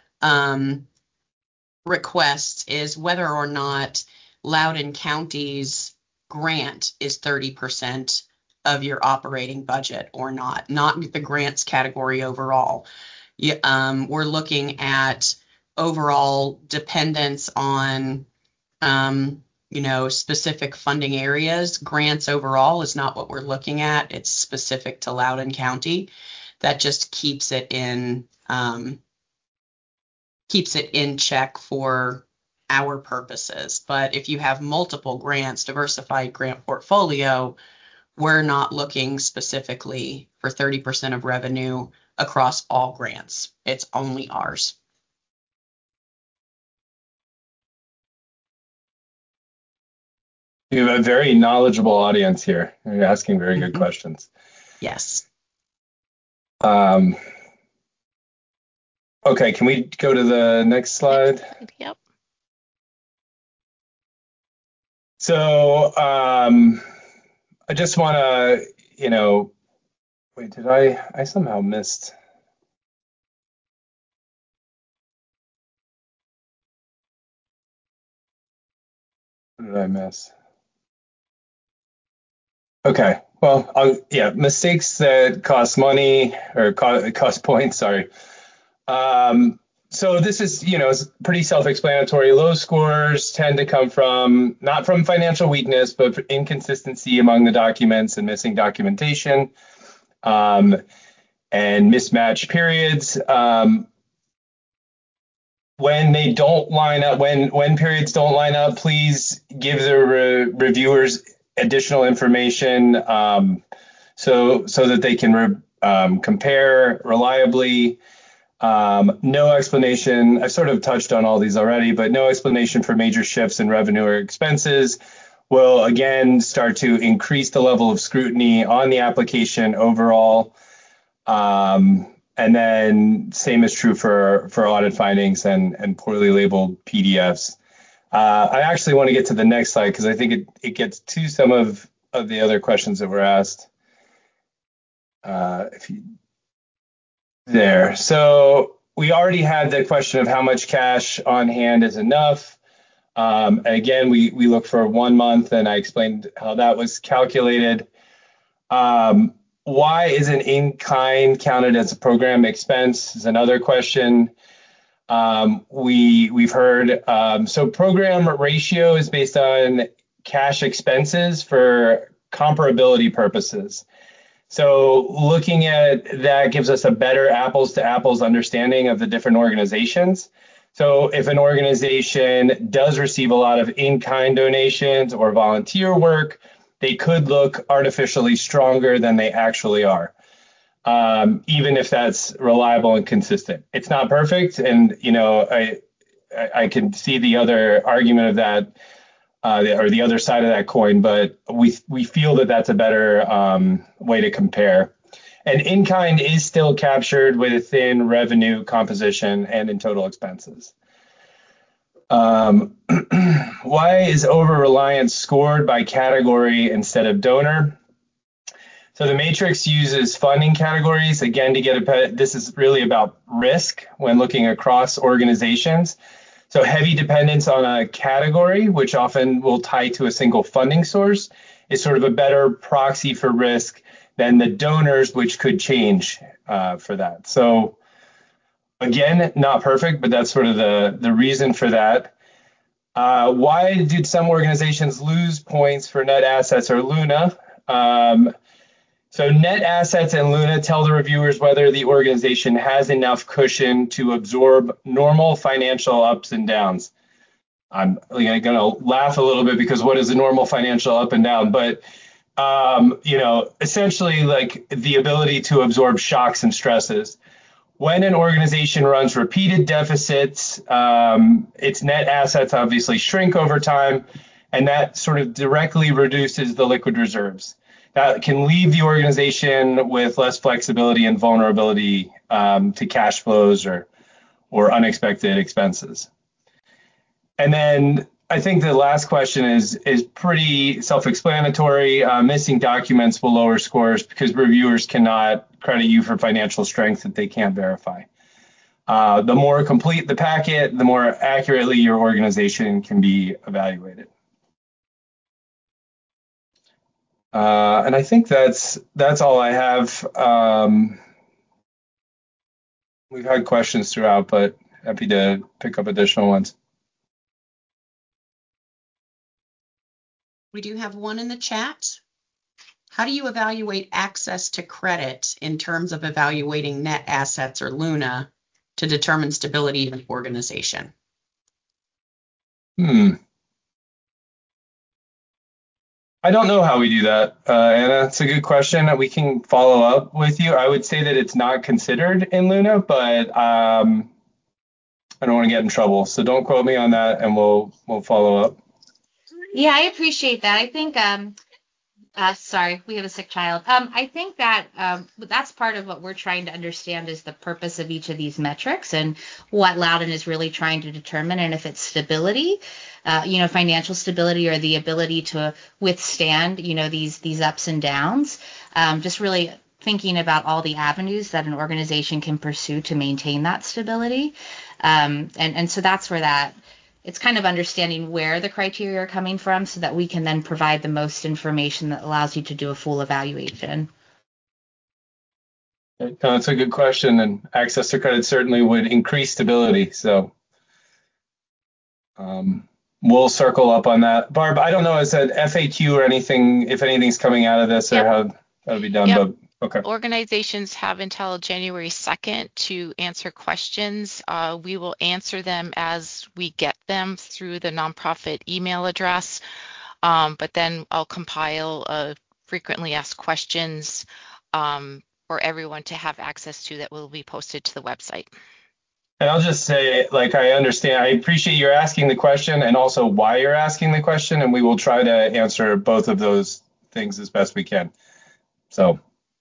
requests is whether or not Loudoun County's grant is 30% of your operating budget or not the grants category overall. We're looking at overall dependence on specific funding areas. Grants overall is not what we're looking at. It's specific to Loudoun County. That just keeps it in check for our purposes. But if you have multiple grants, diversified grant portfolio, we're not looking specifically for 30% of revenue across all grants. It's only ours. You have a very knowledgeable audience here. You're asking very good questions. Yes. okay, can we go to the next slide? Yep. So I just want to, wait, did I somehow missed? What did I miss? Okay, well, mistakes that cost money or cost points, sorry. So this is, is pretty self-explanatory. Low scores tend to come from, not from financial weakness, but inconsistency among the documents and missing documentation, and mismatched periods. When they don't line up, when periods don't line up, please give the reviewers additional information, so that they can compare reliably. No explanation. I've sort of touched on all these already, but no explanation for major shifts in revenue or expenses will again start to increase the level of scrutiny on the application overall. And then same is true for audit findings and poorly labeled PDFs. I actually want to get to the next slide because I think it gets to some of the other questions that were asked. There. So we already had the question of how much cash on hand is enough. Again, we look for 1 month, and I explained how that was calculated. Why isn't in-kind counted as a program expense is another question we've heard. So program ratio is based on cash expenses for comparability purposes. So looking at that gives us a better apples to apples understanding of the different organizations. So if an organization does receive a lot of in-kind donations or volunteer work, they could look artificially stronger than they actually are, even if that's reliable and consistent. It's not perfect, and I can see the other argument of that, or the other side of that coin, but we feel that that's a better way to compare. And in-kind is still captured within revenue composition and in total expenses. Why is over-reliance scored by category instead of donor? So the matrix uses funding categories, again, to get this is really about risk when looking across organizations. So heavy dependence on a category, which often will tie to a single funding source, is sort of a better proxy for risk than the donors, which could change for that. So again, not perfect, but that's sort of the reason for that. Why did some organizations lose points for net assets or Luna? So net assets and Luna tell the reviewers whether the organization has enough cushion to absorb normal financial ups and downs. I'm going to laugh a little bit because what is a normal financial up and down? But, essentially like the ability to absorb shocks and stresses. When an organization runs repeated deficits, its net assets obviously shrink over time, and that sort of directly reduces the liquid reserves. That can leave the organization with less flexibility and vulnerability to cash flows or unexpected expenses. And then I think the last question is pretty self-explanatory. Missing documents will lower scores because reviewers cannot credit you for financial strength that they can't verify. The more complete the packet, the more accurately your organization can be evaluated. And I think that's all I have. We've had questions throughout, but happy to pick up additional ones. We do have one in the chat. How do you evaluate access to credit in terms of evaluating net assets or Luna to determine stability of an organization? I don't know how we do that, Anna. It's a good question. We can follow up with you. I would say that it's not considered in Luna, but I don't want to get in trouble. So don't quote me on that, and we'll follow up. Yeah, I appreciate that. I think Sorry, we have a sick child. I think that that's part of what we're trying to understand is the purpose of each of these metrics and what Loudon is really trying to determine, and if it's stability, financial stability, or the ability to withstand, these ups and downs. Just really thinking about all the avenues that an organization can pursue to maintain that stability. And so that's where that. It's kind of understanding where the criteria are coming from so that we can then provide the most information that allows you to do a full evaluation. No, that's a good question, and access to credit certainly would increase stability. So we'll circle up on that. Barb, I don't know, is that FAQ or anything, if anything's coming out of this, or how that'll be done, but okay. Organizations have until January 2nd to answer questions. We will answer them as we get them through the nonprofit email address, but then I'll compile frequently asked questions for everyone to have access to that will be posted to the website. And I'll just say, I understand, I appreciate you're asking the question and also why you're asking the question, and we will try to answer both of those things as best we can. So.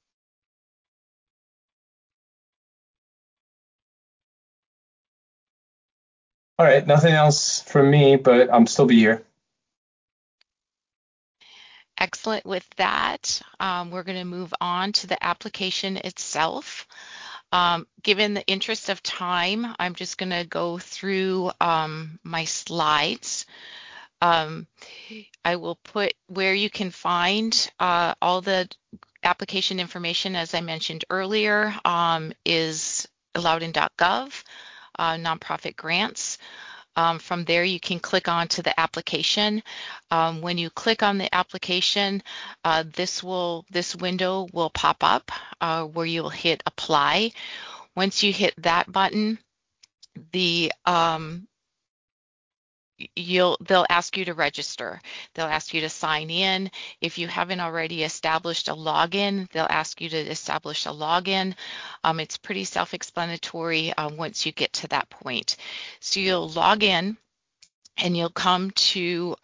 All right, nothing else from me, but I'm still be here. Excellent. With that, we're going to move on to the application itself. Given the interest of time, I'm just going to go through my slides. I will put where you can find all the application information, as I mentioned earlier, is loudon.gov. Nonprofit grants. From there, you can click on to the application. When you click on the application, this window will pop up where you'll hit apply. Once you hit that button, they'll ask you to register. They'll ask you to sign in. If you haven't already established a login, they'll ask you to establish a login. It's pretty self-explanatory once you get to that point. So you'll log in and you'll come to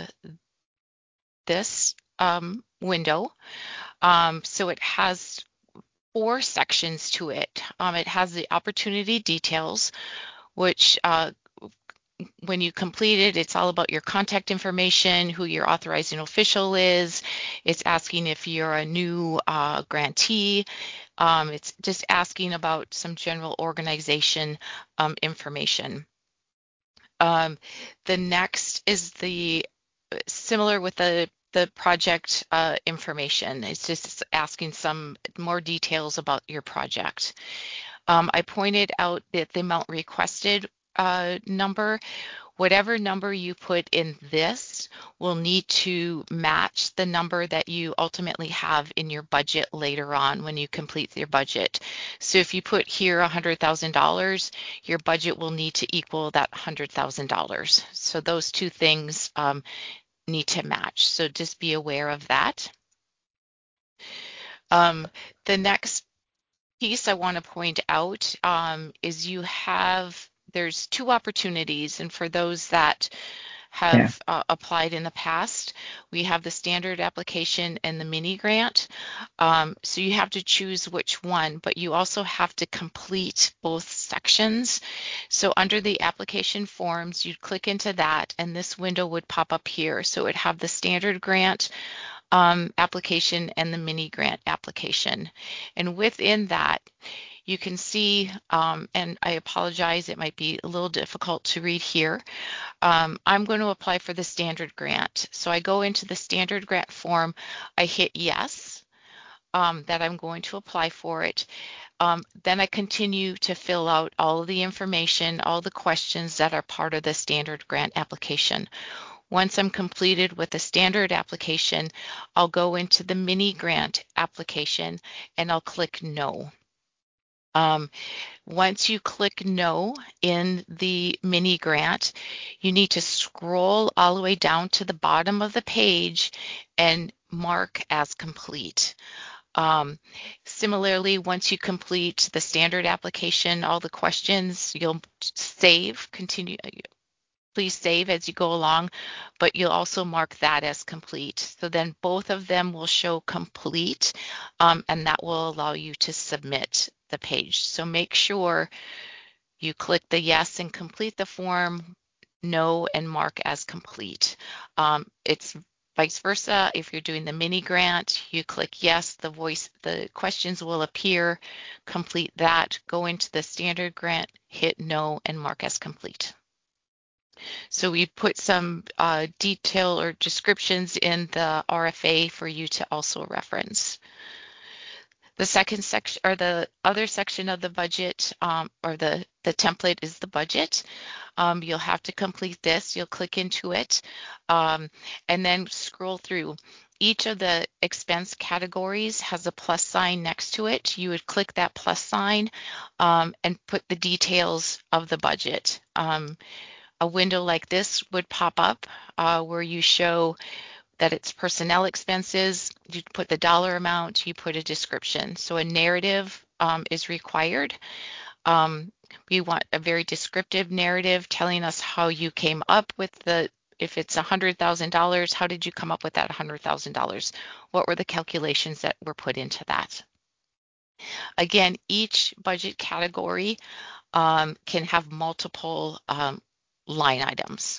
this window. So it has 4 sections to it. It has the opportunity details, which when you complete it, it's all about your contact information, who your authorizing official is. It's asking if you're a new grantee. It's just asking about some general organization information. The next is similar with the project information. It's just asking some more details about your project. I pointed out that the amount requested number, whatever number you put in this will need to match the number that you ultimately have in your budget later on when you complete your budget. So if you put here $100,000, your budget will need to equal that $100,000. So those two things need to match. So just be aware of that. The next piece I want to point out is there's 2 opportunities, and for those that have applied in the past, we have the standard application and the mini grant. So you have to choose which one, but you also have to complete both sections. So under the application forms, you'd click into that, and this window would pop up here. So it would have the standard grant application and the mini grant application. And within that, you can see, and I apologize, it might be a little difficult to read here. I'm going to apply for the standard grant. So I go into the standard grant form, I hit yes, that I'm going to apply for it. Then I continue to fill out all of the information, all the questions that are part of the standard grant application. Once I'm completed with the standard application, I'll go into the mini grant application and I'll click no. Once you click no in the mini grant, you need to scroll all the way down to the bottom of the page and mark as complete. Similarly, once you complete the standard application, all the questions, you'll save, continue, please save as you go along, but you'll also mark that as complete. So then both of them will show complete, and that will allow you to submit the page. So make sure you click the yes and complete the form, no and mark as complete. It's vice versa. If you're doing the mini grant, you click yes, the questions will appear, complete that, go into the standard grant, hit no and mark as complete. So we put some detail or descriptions in the RFA for you to also reference. The second section, or the other section of the budget, or the template, is the budget. You'll have to complete this. You'll click into it, and then scroll through. Each of the expense categories has a plus sign next to it. You would click that plus sign and put the details of the budget. A window like this would pop up where you show that it's personnel expenses, you put the dollar amount, you put a description. So a narrative is required. We want a very descriptive narrative telling us how you came up with if it's $100,000, how did you come up with that $100,000? What were the calculations that were put into that? Again, each budget category can have multiple line items.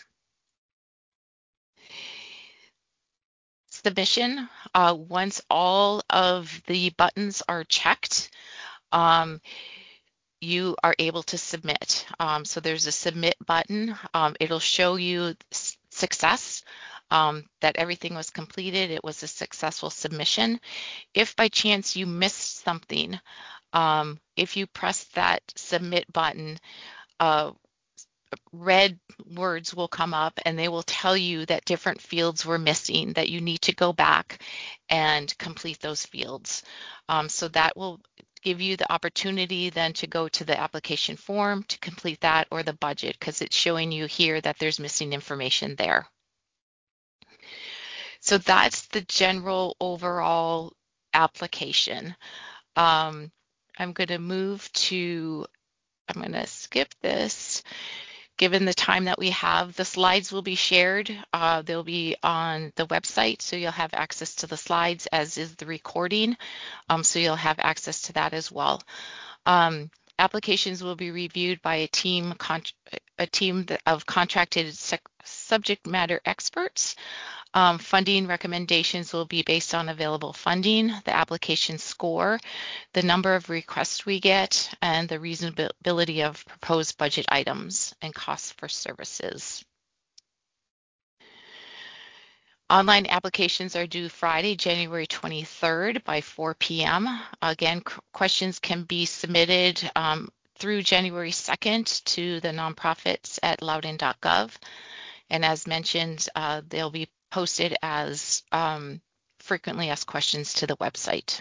Submission, once all of the buttons are checked, you are able to submit. So there's a submit button. It'll show you success, that everything was completed. It was a successful submission. If by chance you missed something, if you press that submit button, red words will come up and they will tell you that different fields were missing, that you need to go back and complete those fields. So that will give you the opportunity then to go to the application form to complete that, or the budget, because it's showing you here that there's missing information there. So that's the general overall application. I'm going to skip this. Given the time that we have, the slides will be shared. They'll be on the website, so you'll have access to the slides, as is the recording. So you'll have access to that as well. Applications will be reviewed by a team of contracted subject matter experts. Funding recommendations will be based on available funding, the application score, the number of requests we get, and the reasonability of proposed budget items and costs for services. Online applications are due Friday, January 23rd by 4 p.m. Again, questions can be submitted through January 2nd to the nonprofits at loudoun.gov. And as mentioned, they'll be posted as frequently asked questions to the website.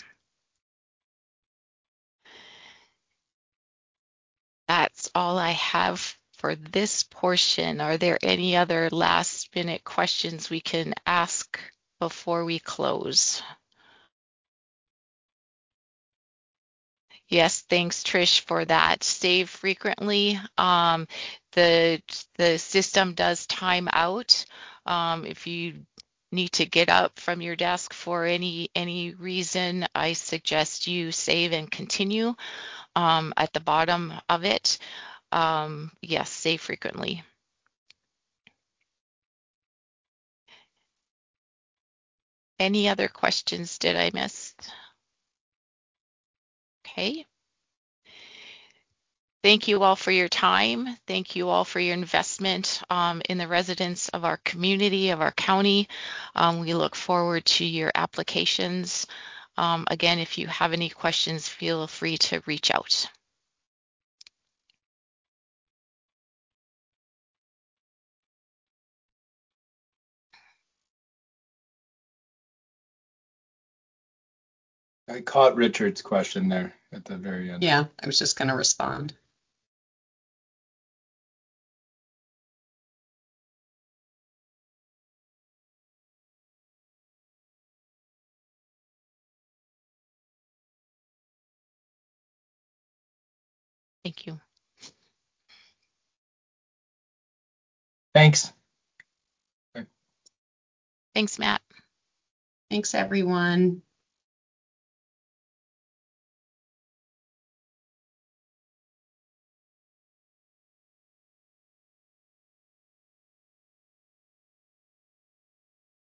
That's all I have for this portion. Are there any other last minute questions we can ask before we close? Yes, thanks Trish for that. Save frequently. The system does time out. If you need to get up from your desk for any reason, I suggest you save and continue at the bottom of it. Yes, save frequently. Any other questions did I miss? Okay. Thank you all for your time. Thank you all for your investment in the residents of our community, of our county. We look forward to your applications. Again, if you have any questions, feel free to reach out. I caught Richard's question there at the very end. Yeah, I was just going to respond. Thank you. Thanks. Thanks, Matt. Thanks, everyone.